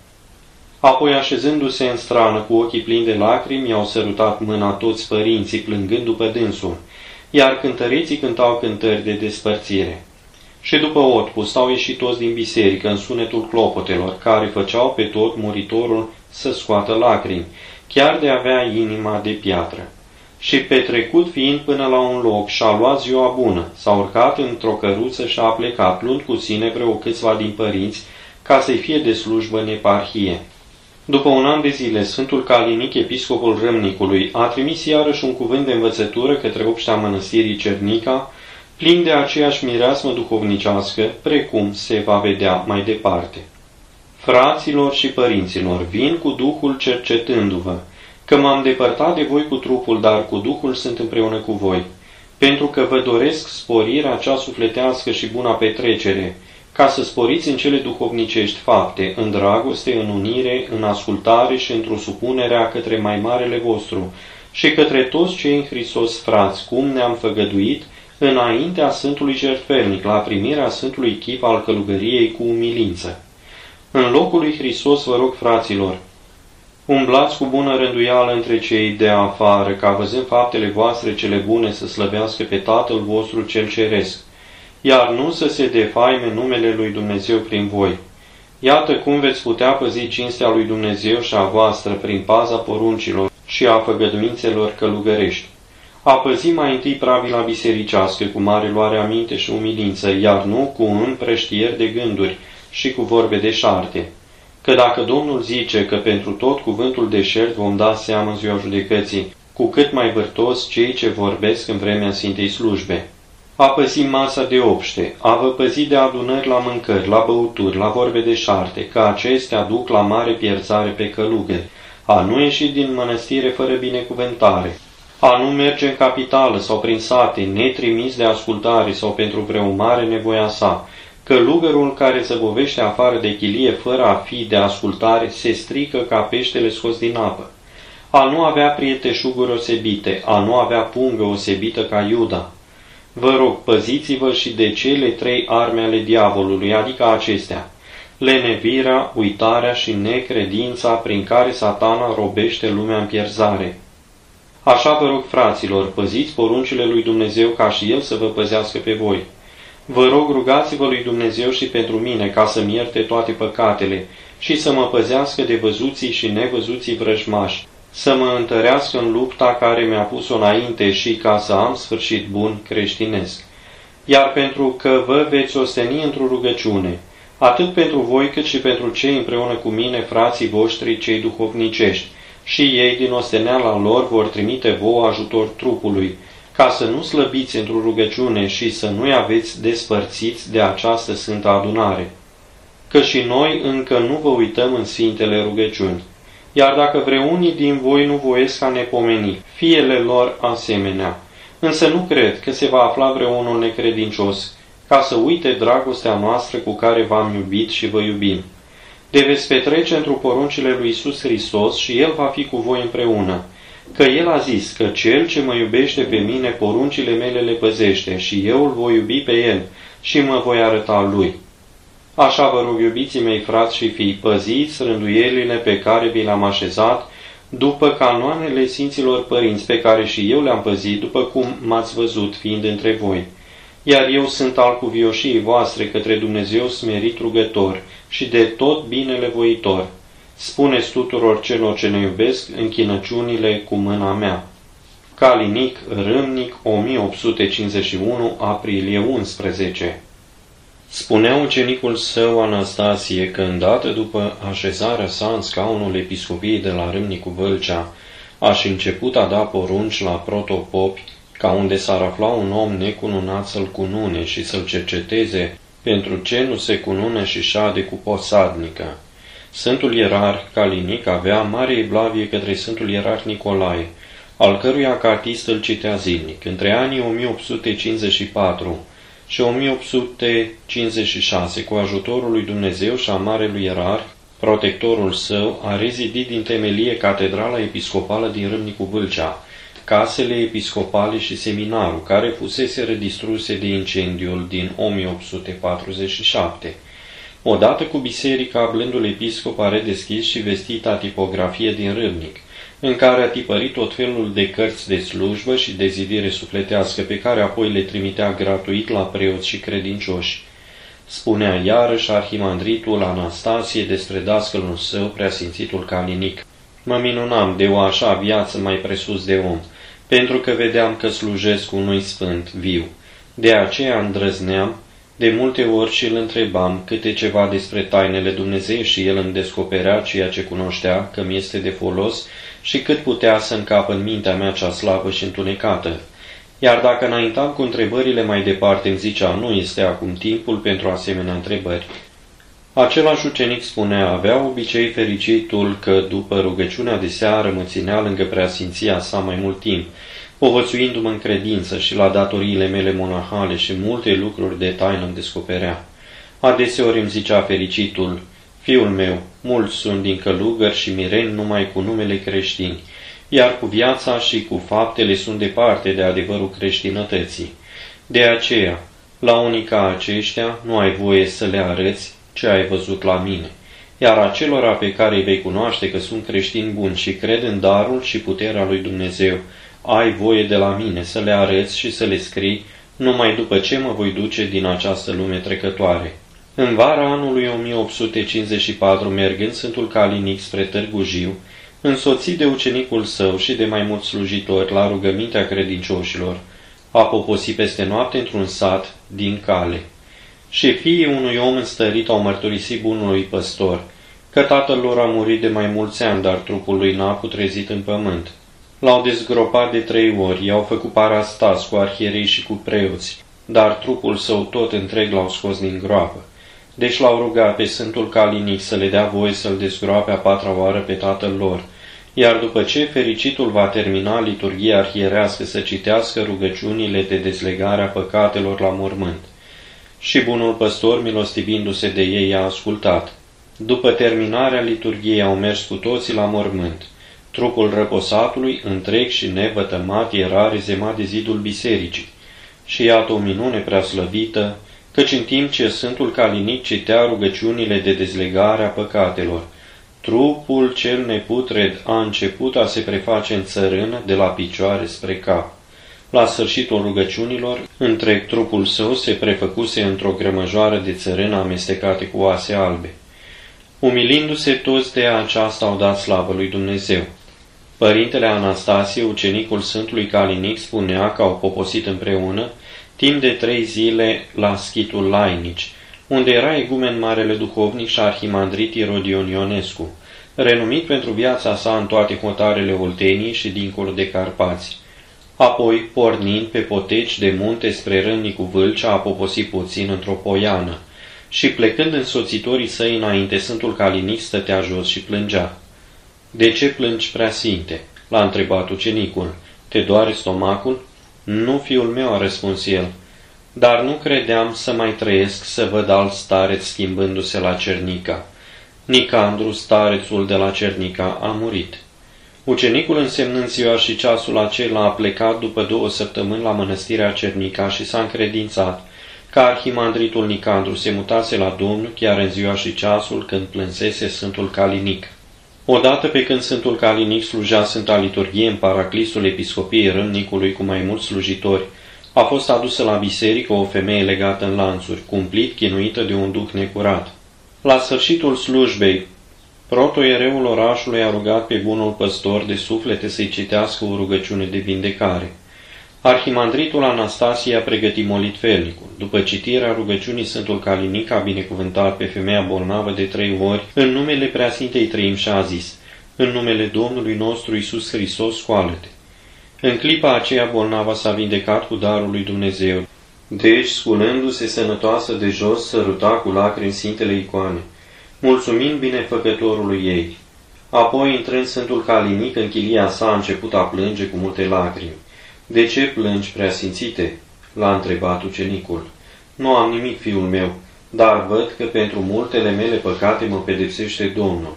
Apoi, așezându-se în strană cu ochii plini de lacrimi, i-au sărutat mâna toți părinții, plângând după dânsul, iar cântăreții cântau cântări de despărțire. Și după otpust au ieșit toți din biserică în sunetul clopotelor, care făceau pe tot muritorul să scoată lacrimi, chiar de avea inima de piatră. Și petrecut fiind până la un loc și-a luat ziua bună, s-a urcat într-o căruță și a plecat, luând cu sine vreo câțiva din părinți, ca să-i fie de slujbă în eparhie. După un an de zile, Sfântul Calinic, episcopul Râmnicului, a trimis iarăși un cuvânt de învățătură către obștea mănăstirii Cernica, plin de aceeași mireasmă duhovnicească, precum se va vedea mai departe. Fraților și părinților, vin cu Duhul cercetându-vă, că m-am depărtat de voi cu trupul, dar cu Duhul sunt împreună cu voi, pentru că vă doresc sporirea cea sufletească și buna petrecere, ca să sporiți în cele duhovnicești fapte, în dragoste, în unire, în ascultare și într-o supunerea către mai marele vostru și către toți cei în Hristos frați, cum ne-am făgăduit, înaintea Sfântului Jertfelnic, la primirea Sfântului chip al călugăriei cu umilință. În locul lui Hristos vă rog, fraților, umblați cu bună rânduială între cei de afară, ca văzând faptele voastre cele bune să slăvească pe Tatăl vostru cel ceresc, iar nu să se defaime numele lui Dumnezeu prin voi. Iată cum veți putea păzi cinstea lui Dumnezeu și a voastră prin paza poruncilor și a făgăduințelor călugărești. A păzi mai întâi pravila bisericească cu mare luare aminte și umilință, iar nu cu împrăștieri de gânduri și cu vorbe deșarte. Că dacă Domnul zice că pentru tot cuvântul deșert vom da seamă în ziua judecății, cu cât mai vârtos cei ce vorbesc în vremea Sfintei Slujbe. A păzi masa de obște, a vă păzi de adunări la mâncări, la băuturi, la vorbe deșarte, că acestea duc la mare pierzare pe călugări, a nu ieși din mănăstire fără binecuvântare, A nu merge în capitală sau prin sate, netrimis de ascultare sau pentru vreo mare nevoia sa, călugărul care zăbovește afară de chilie fără a fi de ascultare se strică ca peștele scos din apă. A nu avea prieteșuguri osebite, a nu avea pungă osebită ca Iuda. Vă rog, păziți-vă și de cele 3 arme ale diavolului, adică acestea: lenevirea, uitarea și necredința prin care Satana robește lumea în pierzare. Așa vă rog, fraților, păziți poruncile lui Dumnezeu ca și El să vă păzească pe voi. Vă rog, rugați-vă lui Dumnezeu și pentru mine ca să-mi ierte toate păcatele și să mă păzească de văzuții și nevăzuții vrăjmași, să mă întărească în lupta care mi-a pus-o înainte și ca să am sfârșit bun creștinesc. Iar pentru că vă veți osteni într-o rugăciune, atât pentru voi cât și pentru cei împreună cu mine, frații voștri cei duhovnicești, și ei din osteneala lor vor trimite vouă ajutor trupului, ca să nu slăbiți într-o rugăciune și să nu-i aveți despărțiți de această sfântă adunare. Că și noi încă nu vă uităm în sfintele rugăciuni. Iar dacă vreunii din voi nu voiesc a nepomeni, fiele lor asemenea, însă nu cred că se va afla vreunul necredincios, ca să uite dragostea noastră cu care v-am iubit și vă iubim. De veți petrece într-o poruncile lui Iisus Hristos și El va fi cu voi împreună, că El a zis că cel ce mă iubește pe mine, poruncile mele le păzește și eu îl voi iubi pe El și mă voi arăta Lui. Așa vă rog, iubiții mei frați și fii, păziți rânduielile pe care vi le-am așezat, după canoanele Sfinților Părinți, pe care și eu le-am păzit, după cum m-ați văzut fiind între voi. Iar eu sunt al cuvioșiei voastre către Dumnezeu smerit rugător și de tot binele voitor. Spuneți tuturor celor ce ne iubesc închinăciunile cu mâna mea. Calinic, Râmnic, 1851, aprilie 11. Spunea ucenicul său Anastasie că îndată după așezarea sa în scaunul episcopiei de la Râmnicu Vâlcea, aș început a da porunci la protopopi, ca unde s-ar afla un om necununat să-l cunune și să-l cerceteze pentru ce nu se cunună și șade cu posadnică. Sfântul ierarh Calinic avea mare evlavie către Sfântul ierarh Nicolae, al căruia cartist îl citea zilnic. Între anii 1854 și 1856, cu ajutorul lui Dumnezeu și a marelui ierarh, protectorul său, a rezidit din temelie catedrala episcopală din Râmnicu Vâlcea, casele episcopale și seminarul, care fusese distruse de incendiul din 1847. Odată cu biserica, blândul episcop a redeschis și vestita tipografie din Râmnic, în care a tipărit tot felul de cărți de slujbă și de zidire sufletească, pe care apoi le trimitea gratuit la preoți și credincioși. Spunea iarăși arhimandritul Anastasie despre dascălul său, preasfințitul Calinic: mă minunam de o așa viață mai presus de om, pentru că vedeam că slujesc unui sfânt viu. De aceea îndrăzneam, de multe ori și îl întrebam câte ceva despre tainele Dumnezeu și el îmi descoperea ceea ce cunoștea că mi este de folos și cât putea să încapă în mintea mea cea slabă și întunecată. Iar dacă înaintam cu întrebările mai departe, îmi zicea: nu este acum timpul pentru asemenea întrebări. Același ucenic spunea: avea obicei fericitul că după rugăciunea de seară mă ținea lângă preasfinția sa mai mult timp, povățuindu-mă în credință și la datoriile mele monahale și multe lucruri de taină îmi descoperea. Adeseori îmi zicea fericitul: fiul meu, mulți sunt din călugări și mireni numai cu numele creștini, iar cu viața și cu faptele sunt departe de adevărul creștinătății. De aceea, la unii ca aceștia nu ai voie să le arăți ce ai văzut la mine, iar acelora pe care îi vei cunoaște că sunt creștini buni și cred în darul și puterea lui Dumnezeu, ai voie de la mine să le arăți și să le scrii numai după ce mă voi duce din această lume trecătoare. În vara anului 1854, mergând Sfântul Calinic spre Târgu Jiu, însoțit de ucenicul său și de mai mulți slujitori la rugămintea credincioșilor, a poposit peste noapte într-un sat din cale. Și fiii unui om înstărit au mărturisit bunului păstor că tatăl lor a murit de mai mulți ani, dar trupul lui n-a putrezit în pământ. L-au dezgropat de 3 ori, i-au făcut parastas cu arhierei și cu preoți, dar trupul său tot întreg l-au scos din groapă. Deci l-au rugat pe Sfântul Calinic să le dea voie să-l dezgroape a 4-a oară pe tatăl lor, Iar după ce fericitul va termina liturghia arhierească să citească rugăciunile de dezlegare a păcatelor la mormânt. Și bunul păstor, milostivindu-se de ei, a ascultat. După terminarea liturghiei au mers cu toții la mormânt. Trupul răposatului, întreg și nevătămat, era rezemat de zidul bisericii. Și iată o minune preaslăvită, căci în timp ce Sfântul Calinic citea rugăciunile de dezlegare a păcatelor, trupul cel neputred a început a se preface în țărână de la picioare spre cap. La sfârșitul rugăciunilor, întreg trupul său se prefăcuse într-o grămăjoară de țărână amestecate cu oase albe. Umilindu-se toți de aceasta au dat slavă lui Dumnezeu. Părintele Anastasie, ucenicul Sfântului Calinic, spunea că au poposit împreună timp de 3 zile la schitul Lainici, unde era egumen Marele Duhovnic și arhimandrit Irodion Ionescu, renumit pentru viața sa în toate hotarele Olteniei și dincolo de Carpați. Apoi, pornind pe poteci de munte spre Râmnicu Vâlcea, a poposit puțin într-o poiană și, plecând însoțitorii săi înainte, Sfântul Calinic stătea jos și plângea. De ce plângi, preasfinte?" l-a întrebat ucenicul. Te doare stomacul?" Nu, fiul meu," a răspuns el, dar nu credeam să mai trăiesc să văd alt stareț schimbându-se la Cernica. Nicandru, starețul de la Cernica, a murit." Ucenicul, însemnând ziua și ceasul acela, a plecat după 2 săptămâni la mănăstirea Cernica și s-a încredințat că arhimandritul Nicandru se mutase la Domnul chiar în ziua și ceasul când plânsese Sfântul Calinic. Odată pe când Sfântul Calinic slujea Sfânta Liturghie în paraclisul Episcopiei Râmnicului cu mai mulți slujitori, a fost adusă la biserică o femeie legată în lanțuri, cumplit chinuită de un duh necurat. La sfârșitul slujbei, protoiereul orașului a rugat pe bunul păstor de suflete să-i citească o rugăciune de vindecare. Arhimandritul Anastasie a pregătit molitvelnicul. După citirea rugăciunii, Sfântul Calinic a binecuvântat pe femeia bolnavă de 3 ori în numele Preasfintei Treimi și a zis: În numele Domnului nostru Iisus Hristos, scoală-te. În clipa aceea bolnava s-a vindecat cu darul lui Dumnezeu. Deci, sculându-se sănătoasă de jos, săruta cu lacrimi Sfintele Icoane, mulțumind binefăcătorului ei. Apoi, intrând Sfântul Calinic în chilia sa, a început a plânge cu multe lacrimi. De ce plângi, preasfințite?" l-a întrebat ucenicul. Nu am nimic, fiul meu, dar văd că pentru multele mele păcate mă pedepsește Domnul.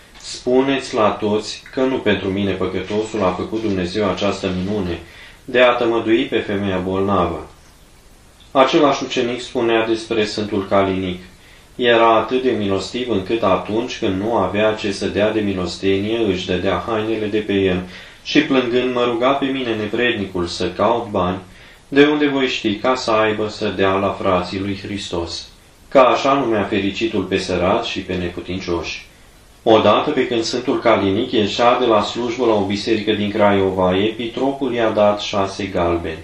Spuneți la toți că nu pentru mine păcătosul a făcut Dumnezeu această minune de a tămădui pe femeia bolnavă." Același ucenic spunea despre Sfântul Calinic: Era atât de milostiv încât atunci când nu avea ce să dea de milostenie, își dădea hainele de pe el și plângând mă ruga pe mine, nevrednicul, să caut bani, de unde voi ști ca să aibă să dea la frații lui Hristos. Ca așa numea fericitul pe sărați și pe neputincioși. Odată, pe când Sfântul Calinic ieșea de la slujbă la o biserică din Craiova, epitropul i-a dat 6 galbeni.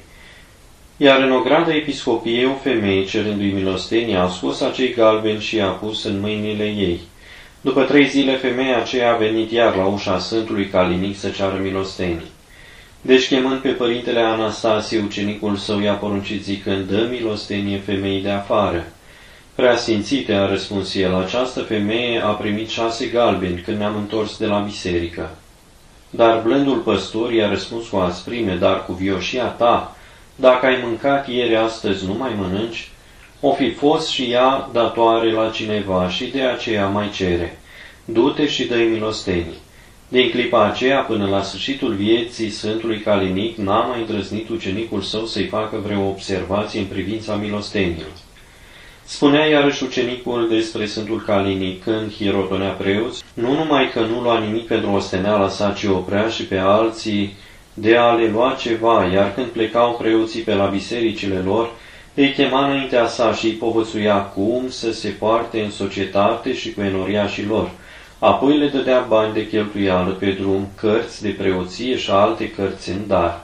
Iar în ogradă episcopiei o femeie, cerându-i milostenie, a scos acei galbeni și i-a pus în mâinile ei. După 3 zile, femeia aceea a venit iar la ușa Sfântului Calinic să ceară milostenii. Deci, chemând pe părintele Anastasie, ucenicul său i-a poruncit zicând: Dă milostenie femeii de afară. Preasfințite, a răspuns el, această femeie a primit 6 galbeni când ne-am întors de la biserică. Dar blândul păstor i-a răspuns cu asprime: Dar cu vioșia ta, dacă ai mâncat ieri, astăzi nu mai mănânci? O fi fost și ea datoare la cineva și de aceea mai cere. Du-te și dă-i milostenii. Din clipa aceea până la sfârșitul vieții Sfântului Calinic n-a mai îndrăznit ucenicul său să-i facă vreo observație în privința milostenilor. Spunea iarăși ucenicul despre Sfântul Calinic: Când hirotonea preoți, nu numai că nu lua nimic pentru osteneala sa, ci oprea și pe alții de a le lua ceva, iar când plecau preoții pe la bisericile lor, îi chema înaintea sa și îi povățuia cum să se poarte în societate și cu enoriașii lor. Apoi le dădea bani de cheltuială pe drum, cărți de preoție și alte cărți în dar.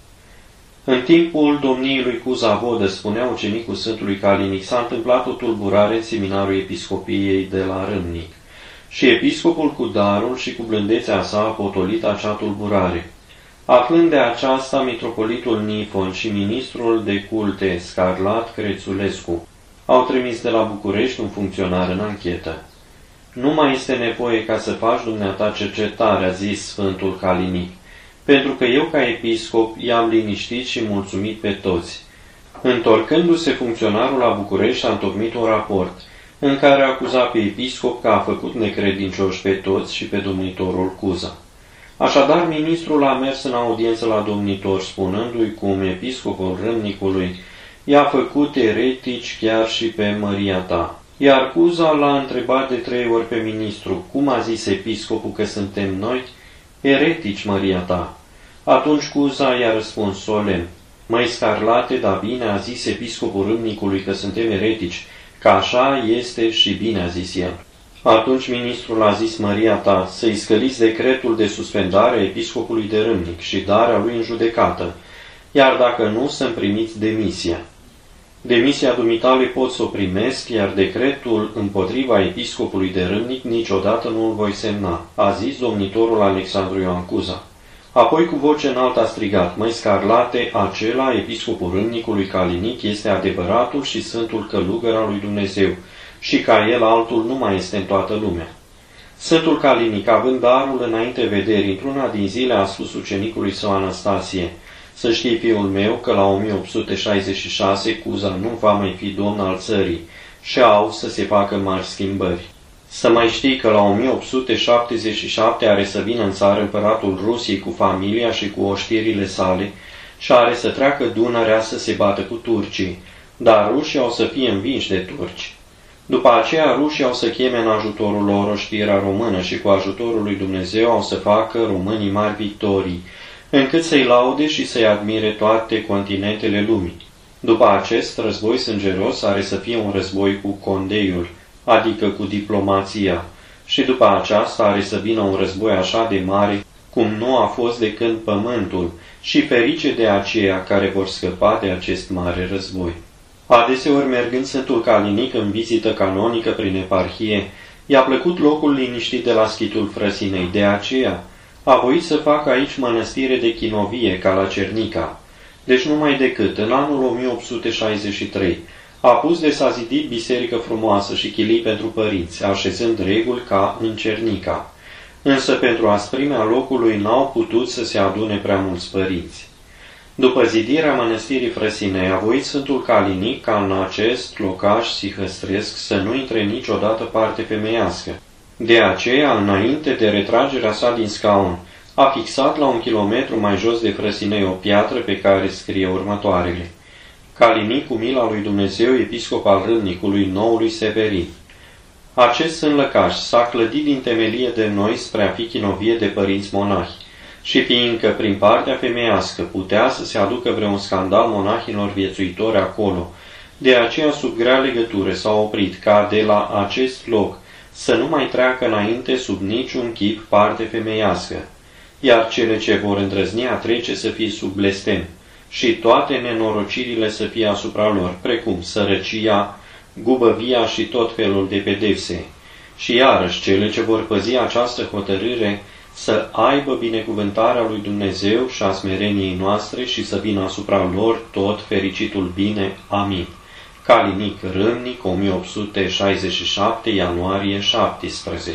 În timpul domniei lui Cuza Vodă, spunea ucenicul Sfântului Calinic, s-a întâmplat o tulburare în seminarul episcopiei de la Râmnic. Și episcopul cu darul și cu blândețea sa a potolit acea tulburare. Aflând de aceasta, mitropolitul Nifon și ministrul de culte Scarlat Crețulescu au trimis de la București un funcționar în anchetă. Nu mai este nevoie ca să faci dumneata cercetare, a zis Sfântul Calinic, pentru că eu ca episcop i-am liniștit și mulțumit pe toți. Întorcându-se funcționarul la București a întocmit un raport, în care acuza pe episcop că a făcut necredincioși pe toți și pe domnitorul Cuza. Așadar, ministrul a mers în audiență la domnitor, spunându-i cum episcopul Râmnicului i-a făcut eretici chiar și pe măria ta. Iar Cuza l-a întrebat de 3 ori pe ministru, cum a zis episcopul că suntem noi eretici, măria ta? Atunci Cuza i-a răspuns solemn, măi Scarlate, da bine a zis episcopul Râmnicului că suntem eretici, că așa este și bine a zis el. Atunci ministrul a zis, măria ta, să-i scăliți decretul de suspendare a episcopului de Râmnic și darea lui în judecată, iar dacă nu, să-mi primiți demisia. Demisia dumitale pot să o primesc, iar decretul împotriva episcopului de Râmnic niciodată nu îl voi semna, a zis domnitorul Alexandru Ioan Cuza. Apoi cu voce înaltă a strigat, măi Scarlate, acela, episcopul Râmnicului Calinic, este adevăratul și sfântul călugăr al lui Dumnezeu, și ca el altul nu mai este în toată lumea. Sfântul Calinic, având darul înainte vederii, într-una din zile a spus ucenicului său Anastasie, să știi, fiul meu, că la 1866 Cuza nu va mai fi domn al țării și au să se facă mari schimbări. Să mai știi că la 1877 are să vină în țară împăratul Rusiei cu familia și cu oștirile sale și are să treacă Dunărea să se bată cu turcii, dar rușii au să fie învinși de turci. După aceea, rușii au să cheme în ajutorul lor oștirea română și cu ajutorul lui Dumnezeu au să facă românii mari victorii, încât să-i laude și să-i admire toate continentele lumii. După acest război sângeros are să fie un război cu condeiul, adică cu diplomația, și după aceasta are să vină un război așa de mare cum nu a fost de când pământul, și ferice de aceia care vor scăpa de acest mare război. Adeseori, mergând Sfântul Calinic în vizită canonică prin eparhie, i-a plăcut locul liniștit de la schitul Frăsinei, de aceea a voit să facă aici mănăstire de chinovie, ca la Cernica. Deci numai decât, în anul 1863, a pus de s-a zidit biserică frumoasă și chilii pentru părinți, așezând reguli ca în Cernica. Însă pentru asprimea locului n-au putut să se adune prea mulți părinți. După zidirea mănăstirii Frăsinei, a voit Sfântul Calinic ca în acest locaș sihăstresc să nu intre niciodată parte femeiască. De aceea, înainte de retragerea sa din scaun, a fixat la 1 kilometru mai jos de Frăsinei o piatră pe care scrie următoarele. Calinic, cu mila lui Dumnezeu, episcop al Râmnicului, noului Severin. Acest sânlăcaș s-a clădit din temelie de noi spre a fi chinovie de părinți monahi, și fiindcă prin partea femeiască putea să se aducă vreun scandal monahilor viețuitori acolo, de aceea sub grea legătură s-a oprit ca de la acest loc să nu mai treacă înainte sub niciun chip parte femeiască, iar cele ce vor îndrăzni a trece să fie sub blestem, și toate nenorocirile să fie asupra lor, precum sărăcia, gubăvia și tot felul de pedepse. Și iarăși cele ce vor păzi această hotărâre să aibă binecuvântarea lui Dumnezeu și a smereniei noastre și să vină asupra lor tot fericitul bine. Amin. Calinic Râmnic, 1867, ianuarie 17.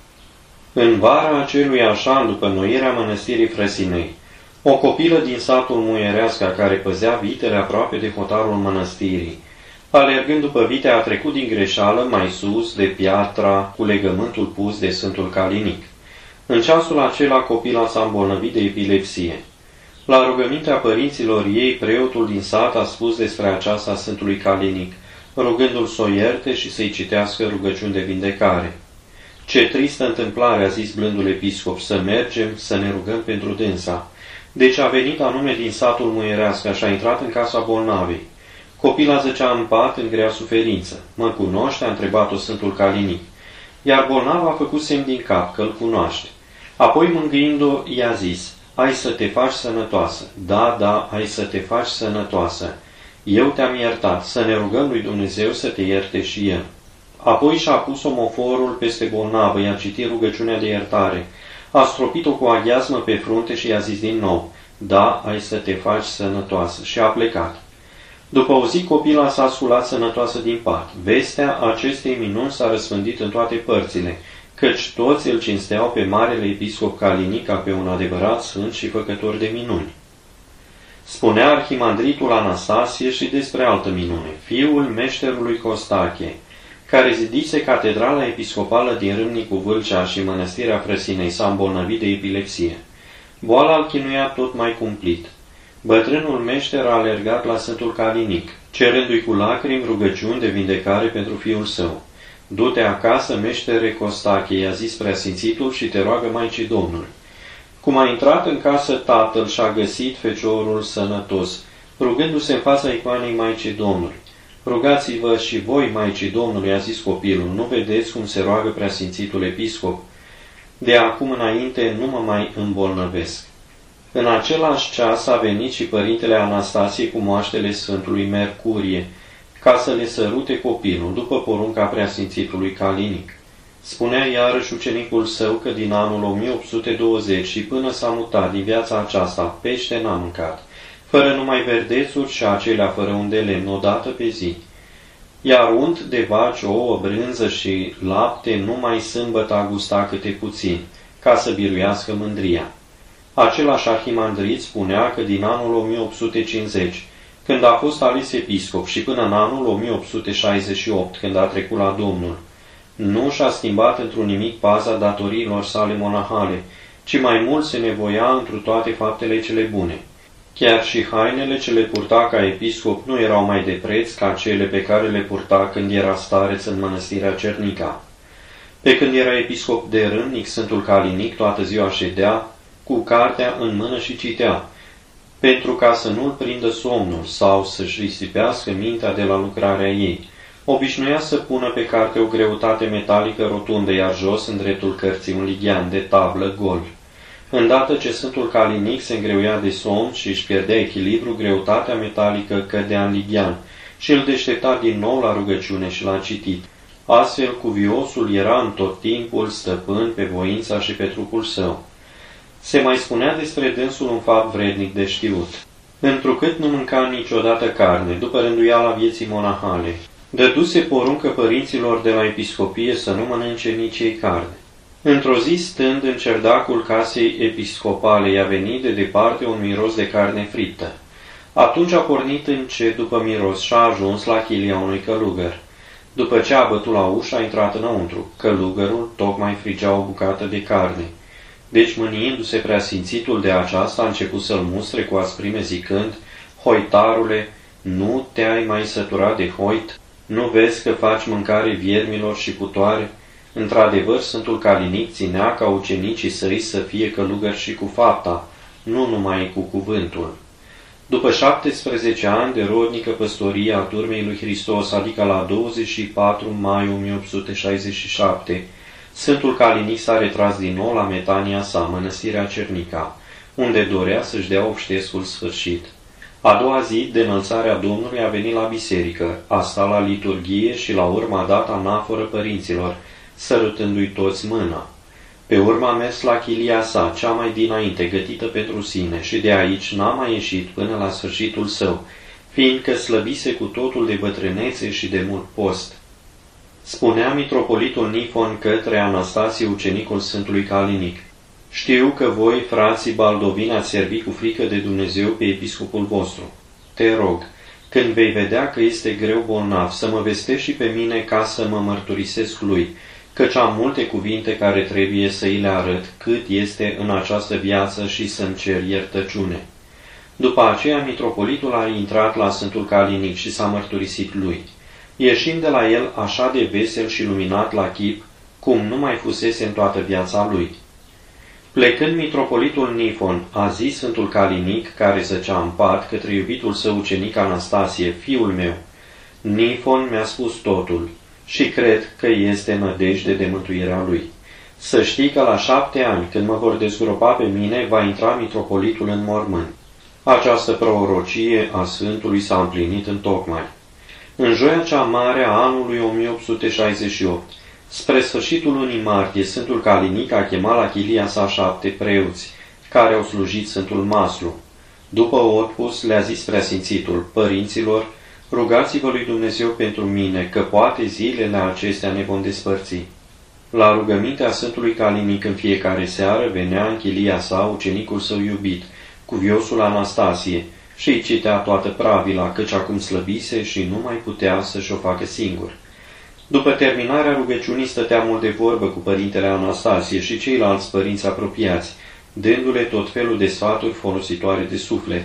În vara aceluiași an, după înnoirea mănăstirii Frăsinei, o copilă din satul Muiereasca, care păzea vitele aproape de hotarul mănăstirii, alergând după vite, a trecut din greșeală mai sus de piatra cu legământul pus de Sfântul Calinic. În ceasul acela, copila s-a îmbolnăvit de epilepsie. La rugămintea părinților ei, preotul din sat a spus despre aceasta Sfântului Calinic, rugându-l să o ierte și să-i citească rugăciuni de vindecare. Ce tristă întâmplare, a zis blândul episcop, să mergem să ne rugăm pentru dânsa. Deci a venit anume din satul Muiereasca și a intrat în casa bolnavei. Copila zăcea în pat în grea suferință. Mă cunoște? A întrebat-o Sfântul Calinic. Iar bolnava a făcut semn din cap că îl cunoaște. Apoi, mângâind-o, i-a zis, ai să te faci sănătoasă. Da, da, ai să te faci sănătoasă. Eu te-am iertat, să ne rugăm lui Dumnezeu să te ierte și El. Apoi și-a pus omoforul peste bolnavă, i-a citit rugăciunea de iertare, a stropit-o cu aghiazmă pe frunte și i-a zis din nou, da, ai să te faci sănătoasă, și a plecat. După o zi, copila s-a sculat sănătoasă din pat. Vestea acestei minuni s-a răspândit în toate părțile, căci toți îl cinsteau pe marele episcop Calinic ca pe un adevărat sfânt și făcător de minuni. Spunea arhimandritul Anastasie și despre altă minune, fiul meșterului Costache, care zidise catedrala episcopală din Râmnicu Vâlcea și mănăstirea Frăsinei, s-a îmbolnăvit de epilepsie. Boala îl chinuia tot mai cumplit. Bătrânul meșter a alergat la Sfântul Calinic, cerându-i cu lacrimi rugăciuni de vindecare pentru fiul său. Du-te acasă, meștere Costache, i-a zis preasfințitul, și te roagă Maicii Domnului. Cum a intrat în casă, tatăl și-a găsit feciorul sănătos, rugându-se în fața icoanei Maicii Domnului. Rugați-vă și voi, Maicii Domnului, a zis copilul, nu vedeți cum se roagă preasfințitul episcop? De acum înainte nu mă mai îmbolnăvesc. În același ceas a venit și părintele Anastasie cu moaștele Sfântului Mercurie, ca să le sărute copilul, după porunca preasfințitului Calinic. Spunea iarăși ucenicul său că din anul 1820 și până s-a mutat din viața aceasta, pește n-a mâncat, fără numai verdețuri și acelea fără un de lemn, odată pe zi. Iar unt de vaci, ouă, brânză și lapte, numai sâmbătă a gustat câte puțin, ca să biruiască mândria. Același arhimandrit spunea că din anul 1850, când a fost ales episcop, și până în anul 1868, când a trecut la Domnul, nu și-a schimbat într-un nimic paza datoriilor sale monahale, ci mai mult se nevoia întru toate faptele cele bune. Chiar și hainele ce le purta ca episcop nu erau mai de preț ca cele pe care le purta când era stareț în mănăstirea Cernica. Pe când era episcop de Râmnic, Sfântul Calinic toată ziua ședea cu cartea în mână și citea, pentru ca să nu-l prindă somnul sau să-și risipească mintea de la lucrarea ei. Obișnuia să pună pe carte o greutate metalică rotundă, iar jos, în dreptul cărții, un lighean de tablă gol. Îndată ce Sfântul Calinic se îngreuia de somn și își pierdea echilibru, greutatea metalică cădea în lighean și îl deștepta din nou la rugăciune și la citit. Astfel, cuviosul era în tot timpul stăpân pe voința și pe trupul său. Se mai spunea despre dânsul un fapt vrednic de știut. Întrucât nu mânca niciodată carne, după rânduiala vieții monahale, dăduse poruncă părinților de la episcopie să nu mănânce nici ei carne. Într-o zi, stând în cerdacul casei episcopale, i-a venit de departe un miros de carne frită. Atunci a pornit încet după miros și a ajuns la chilia unui călugăr. După ce a bătut la ușă, a intrat înăuntru. Călugărul tocmai frigea o bucată de carne. Deci, mâniindu-se preasfințitul de aceasta, a început să-l mustre cu asprime zicând, hoitarule, nu te-ai mai săturat de hoit? Nu vezi că faci mâncare viermilor și putoare? Într-adevăr, Sfântul Calinic ținea ca ucenicii săi să fie călugări și cu fapta, nu numai cu cuvântul. După 17 ani de rodnică păstorie a Turmei lui Hristos, adică la 24 mai 1867, Sfântul Calinic s-a retras din nou la metania sa, mănăstirea Cernica, unde dorea să-și dea obștescul sfârșit. A doua zi, de înălțarea Domnului, a venit la biserică, a stat la liturghie și la urmă a dat anaforă părinților, sărutându-i toți mâna. Pe urmă a mers la chilia sa, cea mai dinainte, gătită pentru sine, și de aici n-a mai ieșit până la sfârșitul său, fiindcă slăbise cu totul de bătrânețe și de mult post. Spunea mitropolitul Nifon către Anastasie, ucenicul Sfântului Calinic: știu că voi, frații baldovini, ați servit cu frică de Dumnezeu pe episcopul vostru. Te rog, când vei vedea că este greu bolnav, să mă vestești și pe mine ca să mă mărturisesc lui, căci am multe cuvinte care trebuie să îi le arăt cât este în această viață și să-mi cer iertăciune. După aceea, mitropolitul a intrat la Sfântul Calinic și s-a mărturisit lui, ieșind de la el așa de vesel și luminat la chip, cum nu mai fusese în toată viața lui. Plecând, mitropolitul Nifon a zis Sfântul Calinic, care zăcea în pat, către iubitul său ucenic Anastasie: fiul meu, Nifon mi-a spus totul și cred că este nădejde de mântuirea lui. Să știi că la 7 ani, când mă vor dezgropa pe mine, va intra mitropolitul în mormânt. Această prorocie a Sfântului s-a împlinit întocmai. În joia cea mare a anului 1868, spre sfârșitul lunii martie, Sfântul Calinic a chemat la chilia sa 7 preoți, care au slujit Sfântul Maslu. După opus, le-a zis preasfințitul: părinților, Rugați-vă lui Dumnezeu pentru mine, că poate zilele acestea ne vom despărți. La rugămintea Sfântului Calinic în fiecare seară venea în chilia sa ucenicul său iubit, cuviosul Anastasie, și îi citea toată pravila, căci acum slăbise și nu mai putea să-și o facă singur. După terminarea rugăciunii stătea mult de vorbă cu părintele Anastasie și ceilalți părinți apropiați, dându-le tot felul de sfaturi folositoare de suflet.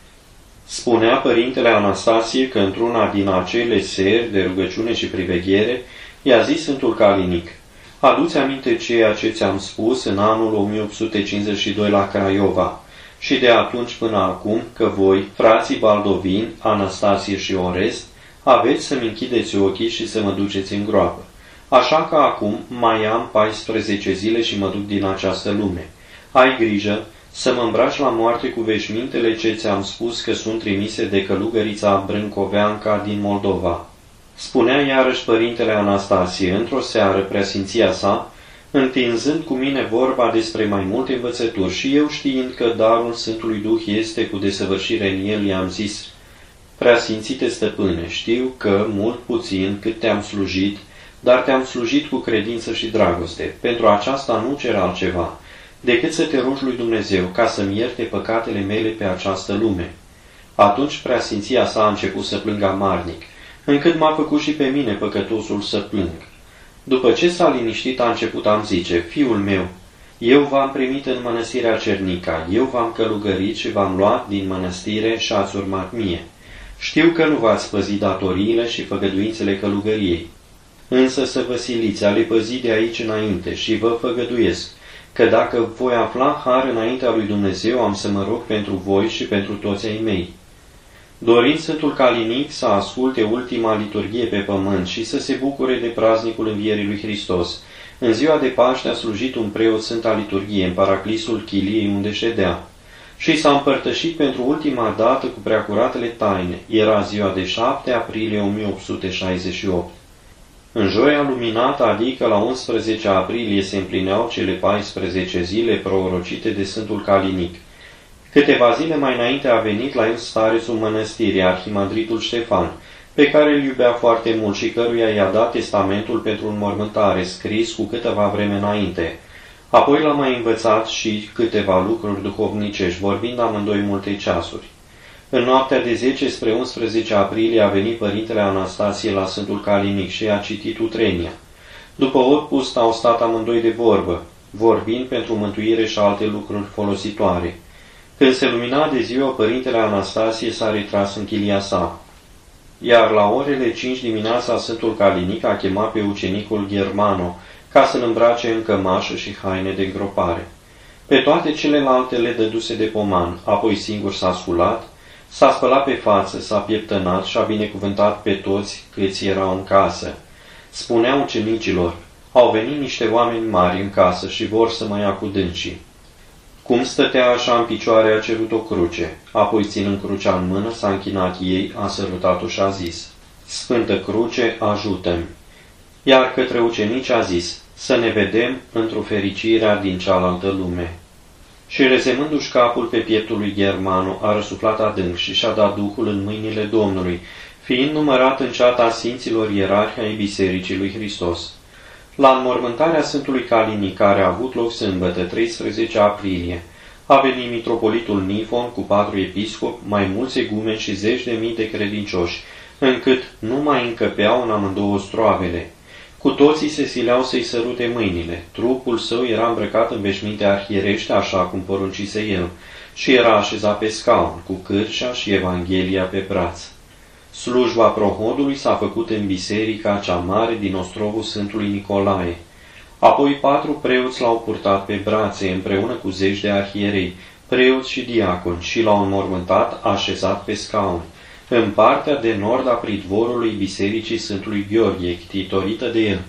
Spunea părintele Anastasie că într-una din acele seri de rugăciune și priveghere i-a zis Sfântul Calinic: adu-ți aminte ceea ce ți-am spus în anul 1852 la Craiova și de atunci până acum că voi, frații Baldovin, Anastasie și Orest, aveți să-mi închideți ochii și să mă duceți în groapă. Așa că acum mai am 14 zile și mă duc din această lume. Ai grijă să mă îmbraci la moarte cu veșmintele ce ți-am spus că sunt trimise de călugărița Brâncoveanca din Moldova. Spunea iarăși părintele Anastasie într-o seară preasfinția sa, întinzând cu mine vorba despre mai multe învățături și eu știind că darul Sfântului Duh este cu desăvârșire în el, i-am zis: Preasfințite stăpâne, știu că mult puțin cât te-am slujit, dar te-am slujit cu credință și dragoste. Pentru aceasta nu cer altceva decât să te rogi lui Dumnezeu ca să-mi ierte păcatele mele pe această lume. Atunci preasfinția sa a început să plângă amarnic, încât m-a făcut și pe mine păcătosul să plâng. După ce s-a liniștit, a început a-mi zice: fiul meu, eu v-am primit în mănăstirea Cernica, eu v-am călugărit și v-am luat din mănăstire și ați urmat mie. Știu că nu v-ați păzit datoriile și făgăduințele călugăriei, însă să vă siliți a le păzi de aici înainte și vă făgăduiesc că dacă voi afla har înaintea lui Dumnezeu, am să mă rog pentru voi și pentru toți ai mei. Dorind Sfântul Calinic să asculte ultima liturghie pe pământ și să se bucure de praznicul Învierii lui Hristos, în ziua de Paște a slujit un preot Sfânta Liturghie în paraclisul chiliei unde ședea și s-a împărtășit pentru ultima dată cu preacuratele taine. Era ziua de 7 aprilie 1868. În joia luminată, adică la 11 aprilie, se împlineau cele 14 zile prorocite de Sfântul Calinic. Câteva zile mai înainte a venit la el starețul mănăstirii, arhimandritul Ștefan, pe care îl iubea foarte mult și căruia i-a dat testamentul pentru înmormântare, scris cu câteva vreme înainte. Apoi l-a mai învățat și câteva lucruri duhovnicești, vorbind amândoi multe ceasuri. În noaptea de 10 spre 11 aprilie a venit părintele Anastasie la Sfântul Calinic și a citit utrenia. După opust au stat amândoi de vorbă, vorbind pentru mântuire și alte lucruri folositoare. Când se lumina de ziua, părintele Anastasie s-a retras în chilia sa, iar la orele 5 dimineața Sfântul Calinic a chemat pe ucenicul Germano ca să-l îmbrace în cămașă și haine de îngropare. Pe toate celelalte le dăduse de poman, apoi singur s-a sculat, s-a spălat pe față, s-a pieptănat și a binecuvântat pe toți câți erau în casă. Spunea ucenicilor: au venit niște oameni mari în casă și vor să mă ia cu dânsii. Cum stătea așa în picioare, a cerut o cruce, apoi ținând crucea în mână, s-a închinat ei, a sărutat-o și a zis: Sfântă Cruce, ajută-mi! Iar către ucenici a zis: să ne vedem într-o fericirea din cealaltă lume. Și rezemându-și capul pe pieptul lui Germano, a răsuflat adânc și și-a dat Duhul în mâinile Domnului, fiind numărat în ceata Sfinților Ierarhi ai Bisericii lui Hristos. La înmormântarea Sfântului Calinic, care a avut loc sâmbătă, 13 aprilie, a venit mitropolitul Nifon cu 4 episcopi, mai mulți egumeni și 10.000 de credincioși, încât nu mai încăpeau în amândouă stroavele. Cu toții se sileau să-i sărute mâinile. Trupul său era îmbrăcat în veșminte arhierești, așa cum poruncise el, și era așezat pe scaun, cu cârșa și Evanghelia pe braț. Slujba prohodului s-a făcut în biserica cea mare din Ostrovul Sfântului Nicolae. Apoi 4 preoți l-au purtat pe brațe, împreună cu 10 de arhierei, preoți și diaconi, și l-au înmormântat așezat pe scaun, în partea de nord a pridvorului bisericii Sfântului Gheorghe, ctitorită de el.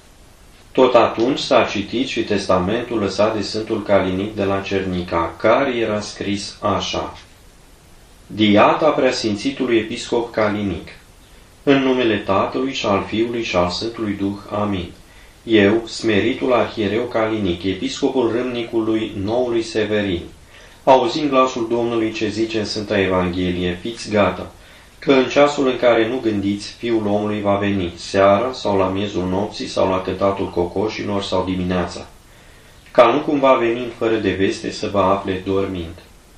Tot atunci s-a citit și testamentul lăsat de Sfântul Calinic de la Cernica, care era scris așa: Diata Preasfințitului Episcop Calinic. În numele Tatălui și al Fiului și al Sfântului Duh. Amin. Eu, smeritul arhiereu Calinic, episcopul râmnicului Noului Severin, auzind glasul Domnului ce zice în Sfânta Evanghelie: fiți gata, că în ceasul în care nu gândiți, Fiul omului va veni, seara sau la miezul nopții sau la cântatul cocoșilor sau dimineața, ca nu cumva venind fără de veste să vă afle dormind.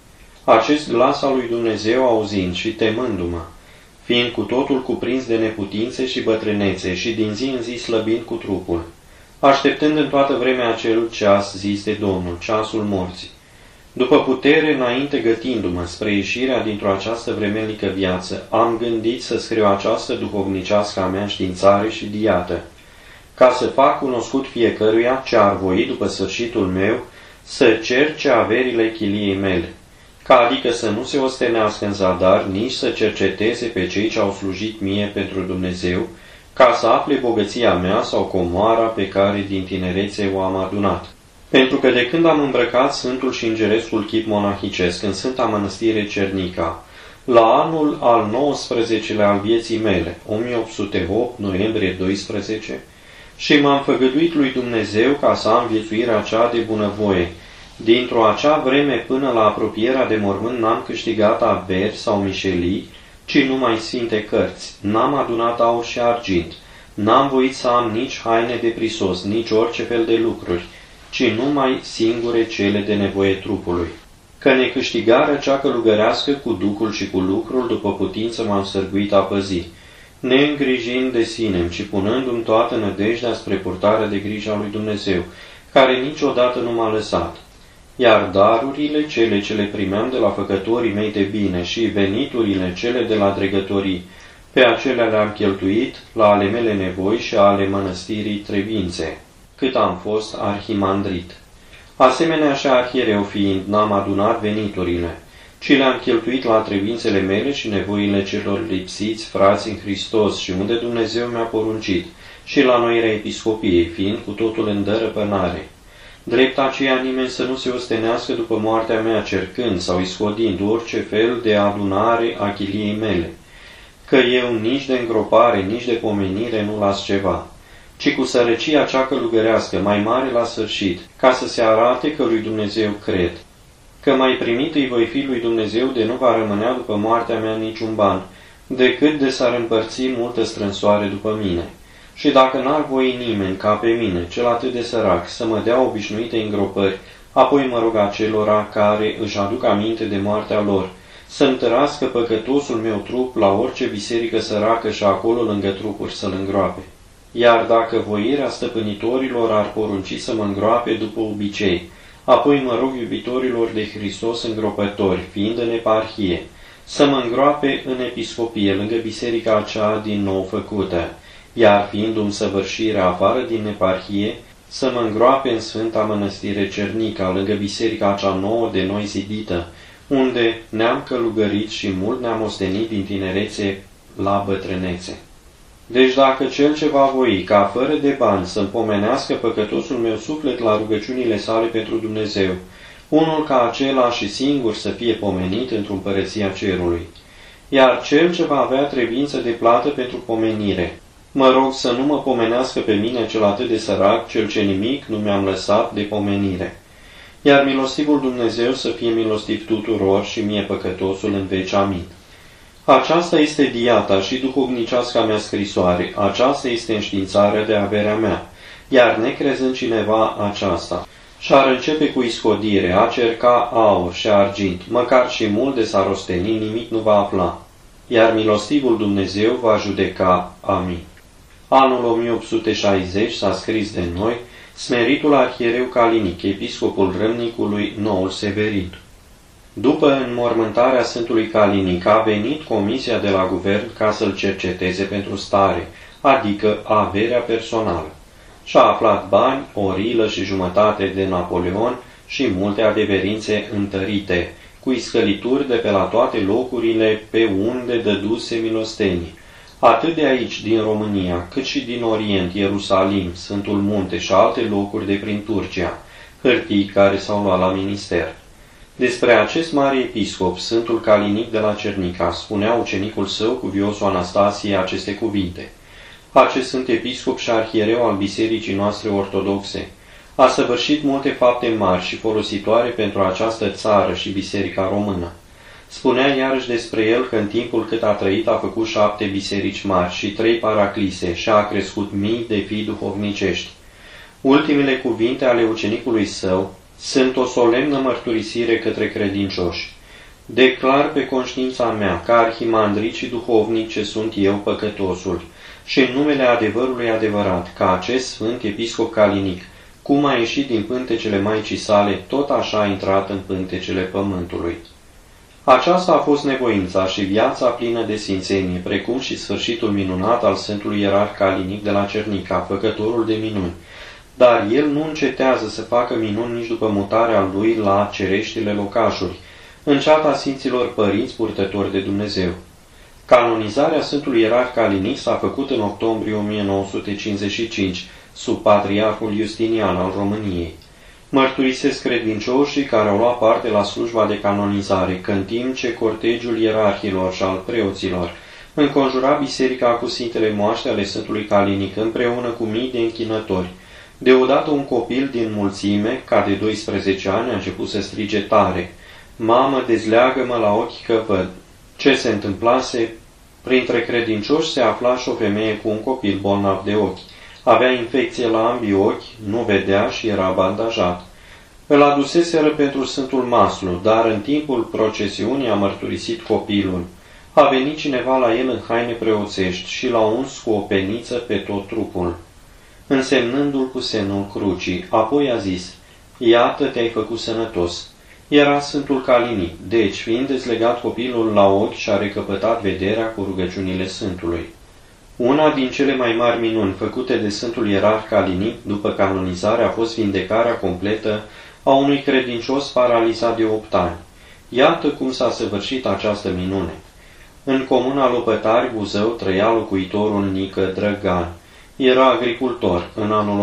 Acest glas al lui Dumnezeu auzind și temându-mă, fiind cu totul cuprins de neputințe și bătrânețe și din zi în zi slăbind cu trupul, așteptând în toată vremea acel ceas zis de Domnul, ceasul morții, după putere înainte gătindu-mă spre ieșirea dintr-o această vremelnică viață, am gândit să scriu această duhovnicească a mea științare și diată, ca să fac cunoscut fiecăruia ce ar voi după sfârșitul meu să cerce averile chiliei mele, ca adică să nu se ostenească în zadar, nici să cerceteze pe cei ce au slujit mie pentru Dumnezeu, ca să afle bogăția mea sau comoara pe care din tinerețe o am adunat. Pentru că de când am îmbrăcat sfântul și îngerescul chip monahicesc în Sfânta Mănăstire Cernica, la anul al 19-lea al vieții mele, 1808, noiembrie 12, și m-am făgăduit lui Dumnezeu ca să am viețuirea cea de bunăvoie, dintr-o acea vreme până la apropierea de mormânt n-am câștigat averi sau mișelii, ci numai sfinte cărți, n-am adunat aur și argint, n-am voit să am nici haine de prisos, nici orice fel de lucruri, ci numai singure cele de nevoie trupului. Că necâștigarea cea călugărească cu ducul și cu lucrul, după putință m-am sărguit a păzi, neîngrijind de sine, ci punându-mi toată nădejdea spre purtarea de grijă a lui Dumnezeu, care niciodată nu m-a lăsat. Iar darurile, cele ce le primeam de la făcătorii mei de bine și veniturile, cele de la dregătorii, pe acelea le-am cheltuit la ale mele nevoi și ale mănăstirii Trebințe, cât am fost arhimandrit. Asemenea și arhiereu fiind, n-am adunat veniturile, ci le-am cheltuit la trebuințele mele și nevoile celor lipsiți frați în Hristos și unde Dumnezeu mi-a poruncit, și la noirea episcopiei, fiind cu totul în dărăpânare. Drept aceea nimeni să nu se ostenească după moartea mea, cercând sau iscodind orice fel de adunare a chiliei mele, că eu nici de îngropare, nici de pomenire nu las ceva, ci cu sărăcia cea călugărească, mai mare la sfârșit, ca să se arate că lui Dumnezeu cred, că mai primit îi voi fi lui Dumnezeu de nu va rămânea după moartea mea niciun ban, decât de s-ar împărți multă strânsoare după mine. Și dacă n-ar voi nimeni ca pe mine, cel atât de sărac, să mă dea obișnuite îngropări, apoi mă rog acelora care își aduc aminte de moartea lor, să-mi tărască păcătosul meu trup la orice biserică săracă și acolo lângă trupuri să-l îngroape. Iar dacă voirea stăpânitorilor ar porunci să mă îngroape după obicei, apoi mă rog iubitorilor de Hristos îngropători, fiind în eparhie, să mă îngroape în episcopie, lângă biserica aceea din nou făcută, iar fiindu-mi săvârșirea afară din eparhie, să mă îngroape în Sfânta Mănăstire Cernica, lângă biserica cea nouă de noi zidită, unde ne-am călugărit și mult ne-am ostenit din tinerețe la bătrânețe. Deci dacă cel ce va voi ca fără de bani să-mi pomenească păcătosul meu suflet la rugăciunile sale pentru Dumnezeu, unul ca acela și singur să fie pomenit într-o împărăția cerului, iar cel ce va avea trebuință de plată pentru pomenire, mă rog să nu mă pomenească pe mine cel atât de sărac, cel ce nimic nu mi-am lăsat de pomenire. Iar milostivul Dumnezeu să fie milostiv tuturor și mie păcătosul în veci. Amin. Aceasta este diata și duhovniceasca mea scrisoare, aceasta este înștiințarea de averea mea, iar necrezând cineva aceasta, și-ar începe cu iscodire, a cerca aur și argint, măcar și mult de s-ar osteni, nimic nu va afla, iar milostivul Dumnezeu va judeca. Amin. Anul 1860 s-a scris de noi smeritul arhiereu Calinic, episcopul Râmnicului, noul Severin. După înmormântarea Sfântului Calinic a venit comisia de la guvern ca să-l cerceteze pentru stare, adică averea personală. Și-a aflat bani, o rilă și jumătate de Napoleon și multe adeverințe întărite, cu iscălituri de pe la toate locurile pe unde dăduse milostenii, atât de aici din România, cât și din Orient, Ierusalim, Sfântul Munte și alte locuri de prin Turcia, hârtii care s-au luat la minister. Despre acest mare episcop, Sfântul Calinic de la Cernica, spunea ucenicul său, cuviosul Anastasie, aceste cuvinte. Acest sfânt episcop și arhiereu al bisericii noastre ortodoxe a săvârșit multe fapte mari și folositoare pentru această țară și biserica română. Spunea iarăși despre el că în timpul cât a trăit a făcut 7 biserici mari și 3 paraclise și a crescut mii de fii duhovnicești. Ultimele cuvinte ale ucenicului său sunt o solemnă mărturisire către credincioși. Declar pe conștiința mea, ca arhimandrit și duhovnic ce sunt eu, păcătosul, și în numele adevărului adevărat, ca acest sfânt episcop calinic, cum a ieșit din pântecele Maicii sale, tot așa a intrat în pântecele pământului. Aceasta a fost nevoința și viața plină de sfințenie, precum și sfârșitul minunat al Sfântului Ierarh Calinic de la Cernica, făcătorul de minuni. Dar el nu încetează să facă minuni nici după mutarea lui la cereștile locașuri, în ceata Sfinților Părinți purtători de Dumnezeu. Canonizarea Sfântului Ierarh Calinic s-a făcut în octombrie 1955, sub Patriarhul Justinian al României. Mărturisesc credincioșii care au luat parte la slujba de canonizare, că în timp ce cortegiul ierarhilor și al preoților înconjura biserica cu sfintele moaște ale Sfântului Calinic împreună cu mii de închinători, deodată un copil din mulțime, ca de 12 ani, a început să strige tare: „Mamă, dezleagă-mă la ochi că văd!” Ce se întâmplase? Printre credincioși se afla și o femeie cu un copil bolnav de ochi. Avea infecție la ambii ochi, nu vedea și era bandajat. Îl aduseseră pentru Sfântul Maslu, dar în timpul procesiunii a mărturisit copilul. A venit cineva la el în haine preoțești și l-a uns cu o peniță pe tot trupul, însemnându-l cu semnul crucii. Apoi a zis: „Iată, te-ai făcut sănătos.” Era Sfântul Calinic, deci, fiind dezlegat copilul la ochi, și-a recăpătat vederea cu rugăciunile Sfântului. Una din cele mai mari minuni făcute de Sfântul Ierarh Calinic după canonizare a fost vindecarea completă a unui credincios paralizat de 8 ani. Iată cum s-a săvârșit această minune. În comuna Lopătari, Buzău, trăia locuitorul Nică Drăgan. Era agricultor. În anul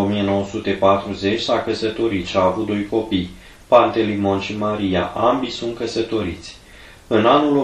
1940 s-a căsătorit și a avut 2 copii, Pantelimon și Maria, ambii sunt căsătoriți. În anul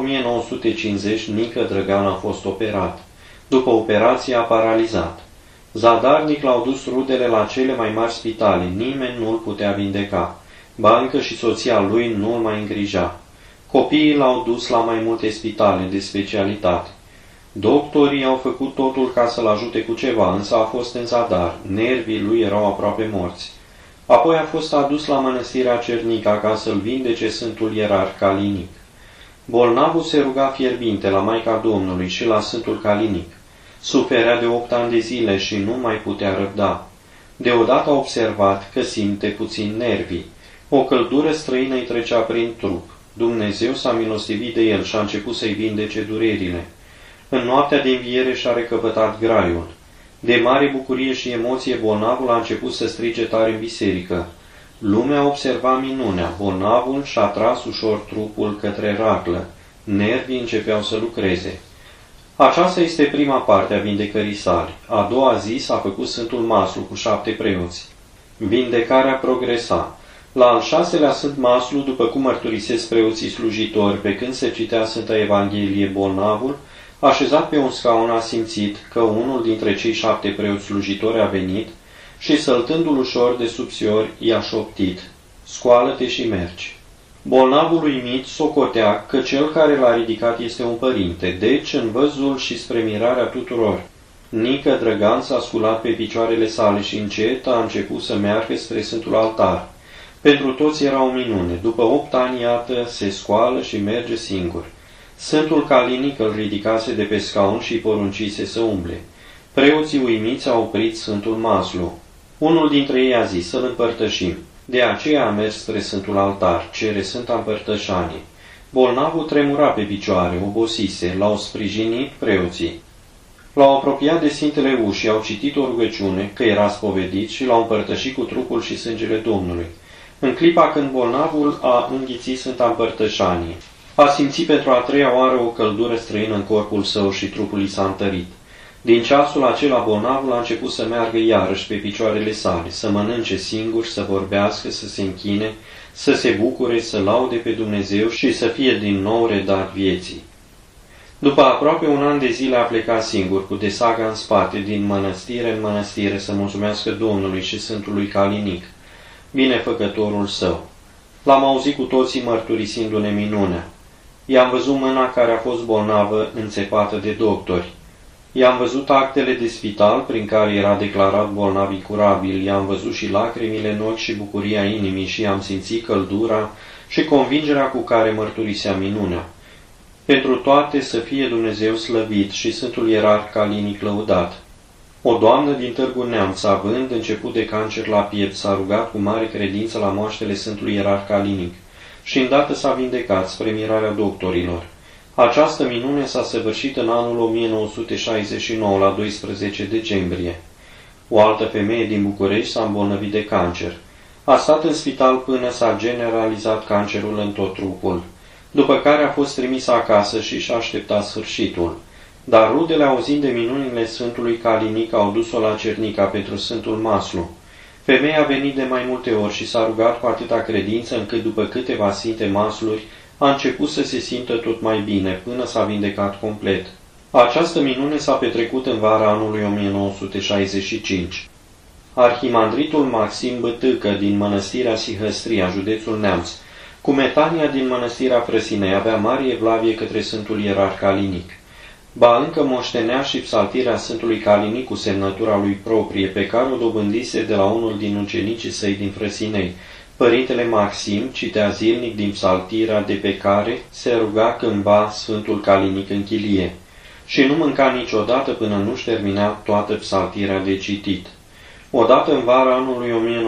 1950 Nică Drăgan a fost operat. După operație a paralizat. Zadarnic l-au dus rudele la cele mai mari spitale, nimeni nu-l putea vindeca. Ba încă și soția lui nu-l mai îngrija. Copiii l-au dus la mai multe spitale de specialitate. Doctorii au făcut totul ca să-l ajute cu ceva, însă a fost în zadar, nervii lui erau aproape morți. Apoi a fost adus la mănăstirea Cernica ca să-l vindece Sfântul Ierarh Calinic. Bolnavul se ruga fierbinte la Maica Domnului și la Sfântul Calinic. Suferea de 8 ani de zile și nu mai putea răbda. Deodată a observat că simte puțin nervii. O căldură străină îi trecea prin trup. Dumnezeu s-a milostivit de el și a început să-i vindece durerile. În noaptea de înviere și-a recăpătat graiul. De mare bucurie și emoție, bolnavul a început să strige tare în biserică. Lumea observa minunea. Bolnavul și-a tras ușor trupul către raclă. Nervii începeau să lucreze. Aceasta este prima parte a vindecării sale. A doua zi s-a făcut Sfântul Maslu cu 7 preoți. Vindecarea progresa. La al 6-lea Sfânt Maslu, după cum mărturisesc preoții slujitori, pe când se citea Sfânta Evanghelie, bolnavul, așezat pe un scaun, a simțit că unul dintre cei 7 preoți slujitori a venit și, săltându-l ușor de subțiori, i-a șoptit: „Scoală-te și mergi.” Bolnavul uimit socotea că cel care l-a ridicat este un părinte, deci, în văzul și spre mirarea tuturor, Nică Drăgan s-a sculat pe picioarele sale și încet a început să meargă spre Sfântul Altar. Pentru toți era o minune. După 8 ani, iată, se scoală și merge singur. Sfântul Calinic îl ridicase de pe scaun și îi poruncise să umble. Preoții uimiți au oprit Sfântul Maslu. Unul dintre ei a zis: „Să-l împărtășim.” De aceea a mers spre Sfântul Altar, cere Sfânta Împărtășanie. Bolnavul tremura pe picioare, obosise, l-au sprijinit preoții. L-au apropiat de Sfintele Ușii, au citit o rugăciune, că era spovedit, și l-au împărtășit cu trupul și sângele Domnului. În clipa când bolnavul a înghițit Sfânta Împărtășanie, a simțit pentru a 3-a oară o căldură străină în corpul său și trupul i s-a întărit. Din ceasul acela bolnavul a început să meargă iarăși pe picioarele sale, să mănânce singur, să vorbească, să se închine, să se bucure, să laude pe Dumnezeu și să fie din nou redat vieții. După aproape 1 an de zile a plecat singur, cu desaga în spate, din mănăstire în mănăstire, să mulțumească Domnului și Sfântului Calinic, binefăcătorul său. L-am auzit cu toții mărturisindu-ne minunea. I-am văzut mâna care a fost bolnavă înțepată de doctori. I-am văzut actele de spital prin care era declarat bolnav incurabil, i-am văzut și lacrimile în ochi și bucuria inimii și i-am simțit căldura și convingerea cu care mărturisea minunea. Pentru toate să fie Dumnezeu slăvit și Sfântul Ierarh Calinic lăudat. O doamnă din Târgu Neamț, având început de cancer la piept, s-a rugat cu mare credință la moaștele Sfântului Ierarh Calinic și îndată s-a vindecat spre mirarea doctorilor. Această minune s-a săvârșit în anul 1969, la 12 decembrie. O altă femeie din București s-a îmbolnăvit de cancer. A stat în spital până s-a generalizat cancerul în tot trupul, după care a fost trimisă acasă și și-a așteptat sfârșitul. Dar rudele, auzind de minunile Sfântului Calinic, au dus-o la Cernica pentru Sfântul Maslu. Femeia a venit de mai multe ori și s-a rugat cu atâta credință încât după câteva sfinte masluri a început să se simtă tot mai bine, până s-a vindecat complet. Această minune s-a petrecut în vara anului 1965. Arhimandritul Maxim Bătâcă din mănăstirea Sihăstria, județul Neamț, cu metania din mănăstirea Frăsinei, avea mare evlavie către Sfântul Ierarh Calinic. Ba încă moștenea și psaltirea Sfântului Calinic cu semnătura lui proprie, pe care o dobândise de la unul din ucenicii săi din Frăsinei. Părintele Maxim citea zilnic din psaltirea de pe care se ruga cândva Sfântul Calinic în chilie și nu mânca niciodată până nu-și termina toată psaltirea de citit. Odată în vara anului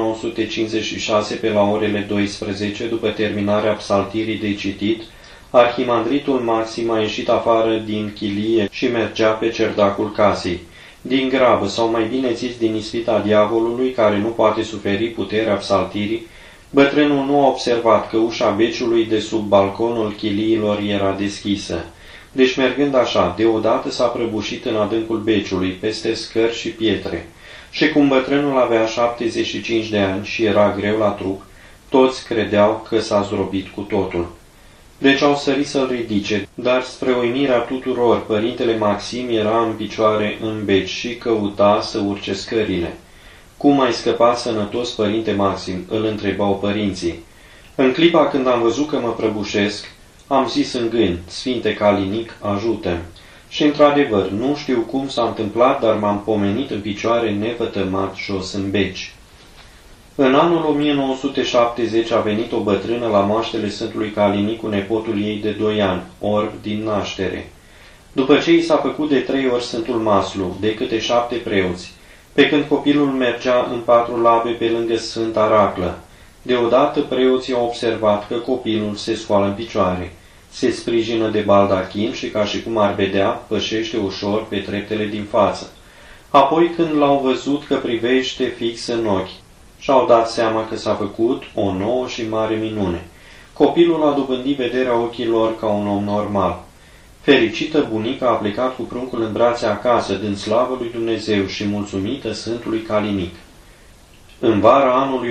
1956, pe la orele 12, după terminarea psaltirii de citit, Arhimandritul Maxim a ieșit afară din chilie și mergea pe cerdacul casei. Din grabă, sau mai bine zis din ispita diavolului, care nu poate suferi puterea psaltirii, bătrânul nu a observat că ușa beciului de sub balconul chiliilor era deschisă. Deci, mergând așa, deodată s-a prăbușit în adâncul beciului, peste scări și pietre. Și cum bătrânul avea 75 de ani și era greu la trup, toți credeau că s-a zdrobit cu totul. Deci au sărit să-l ridice, dar spre uimirea tuturor, părintele Maxim era în picioare în beci și căuta să urce scările. Cum ai scăpat sănătos, părinte Maxim?" îl întrebau părinții. În clipa când am văzut că mă prăbușesc, am zis în gând, Sfinte Calinic, ajută-mi. Și într-adevăr, nu știu cum s-a întâmplat, dar m-am pomenit în picioare nevătămat jos în beci. În anul 1970 a venit o bătrână la moaștele Sfântului Calinic cu nepotul ei de 2 ani, orb din naștere. După ce i s-a făcut de 3 ori Sfântul Maslu, de câte 7 preoți, pe când copilul mergea în 4 labe pe lângă Sfânta Raclă, deodată preoții au observat că copilul se scoală în picioare, se sprijină de baldachin și, ca și cum ar vedea, pășește ușor pe treptele din față. Apoi, când l-au văzut că privește fix în ochi, și-au dat seama că s-a făcut o nouă și mare minune. Copilul a dobândit vederea ochilor ca un om normal. Fericită, bunica a plecat cu pruncul în brațe acasă, dând slavă lui Dumnezeu și mulțumită Sfântului Calinic. În vara anului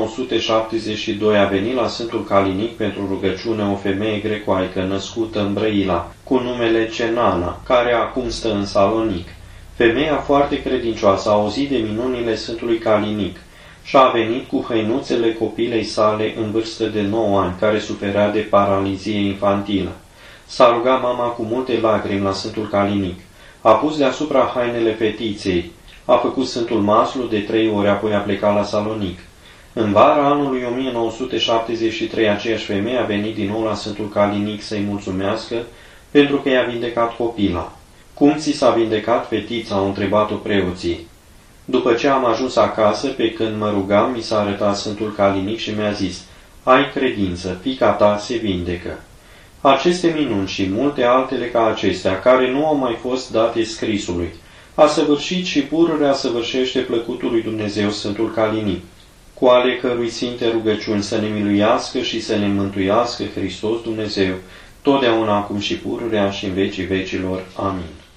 1972 a venit la Sfântul Calinic pentru rugăciune o femeie grecoaică născută în Brăila, cu numele Cenana, care acum stă în Salonic. Femeia foarte credincioasă a auzit de minunile Sfântului Calinic și a venit cu hăinuțele copilei sale în vârstă de 9 ani, care suferea de paralizie infantilă. S-a rugat mama cu multe lacrimi la Sfântul Calinic. A pus deasupra hainele fetiței. A făcut Sfântul Maslu de 3 ori, apoi a plecat la Salonic. În vara anului 1973, aceeași femeie a venit din nou la Sfântul Calinic să-i mulțumească pentru că i-a vindecat copila. Cum ți s-a vindecat fetița?" au întrebat-o preoții. După ce am ajuns acasă, pe când mă rugam, mi s-a arătat Sfântul Calinic și mi-a zis, ai credință, fiica ta se vindecă. Aceste minuni și multe altele ca acestea, care nu au mai fost date scrisului, a săvârșit și pururea săvârșește plăcutul lui Dumnezeu Sfântul Calinic, cu ale cărui sfinte rugăciuni să ne miluiască și să ne mântuiască Hristos Dumnezeu, totdeauna acum și pururea și în vecii vecilor. Amin.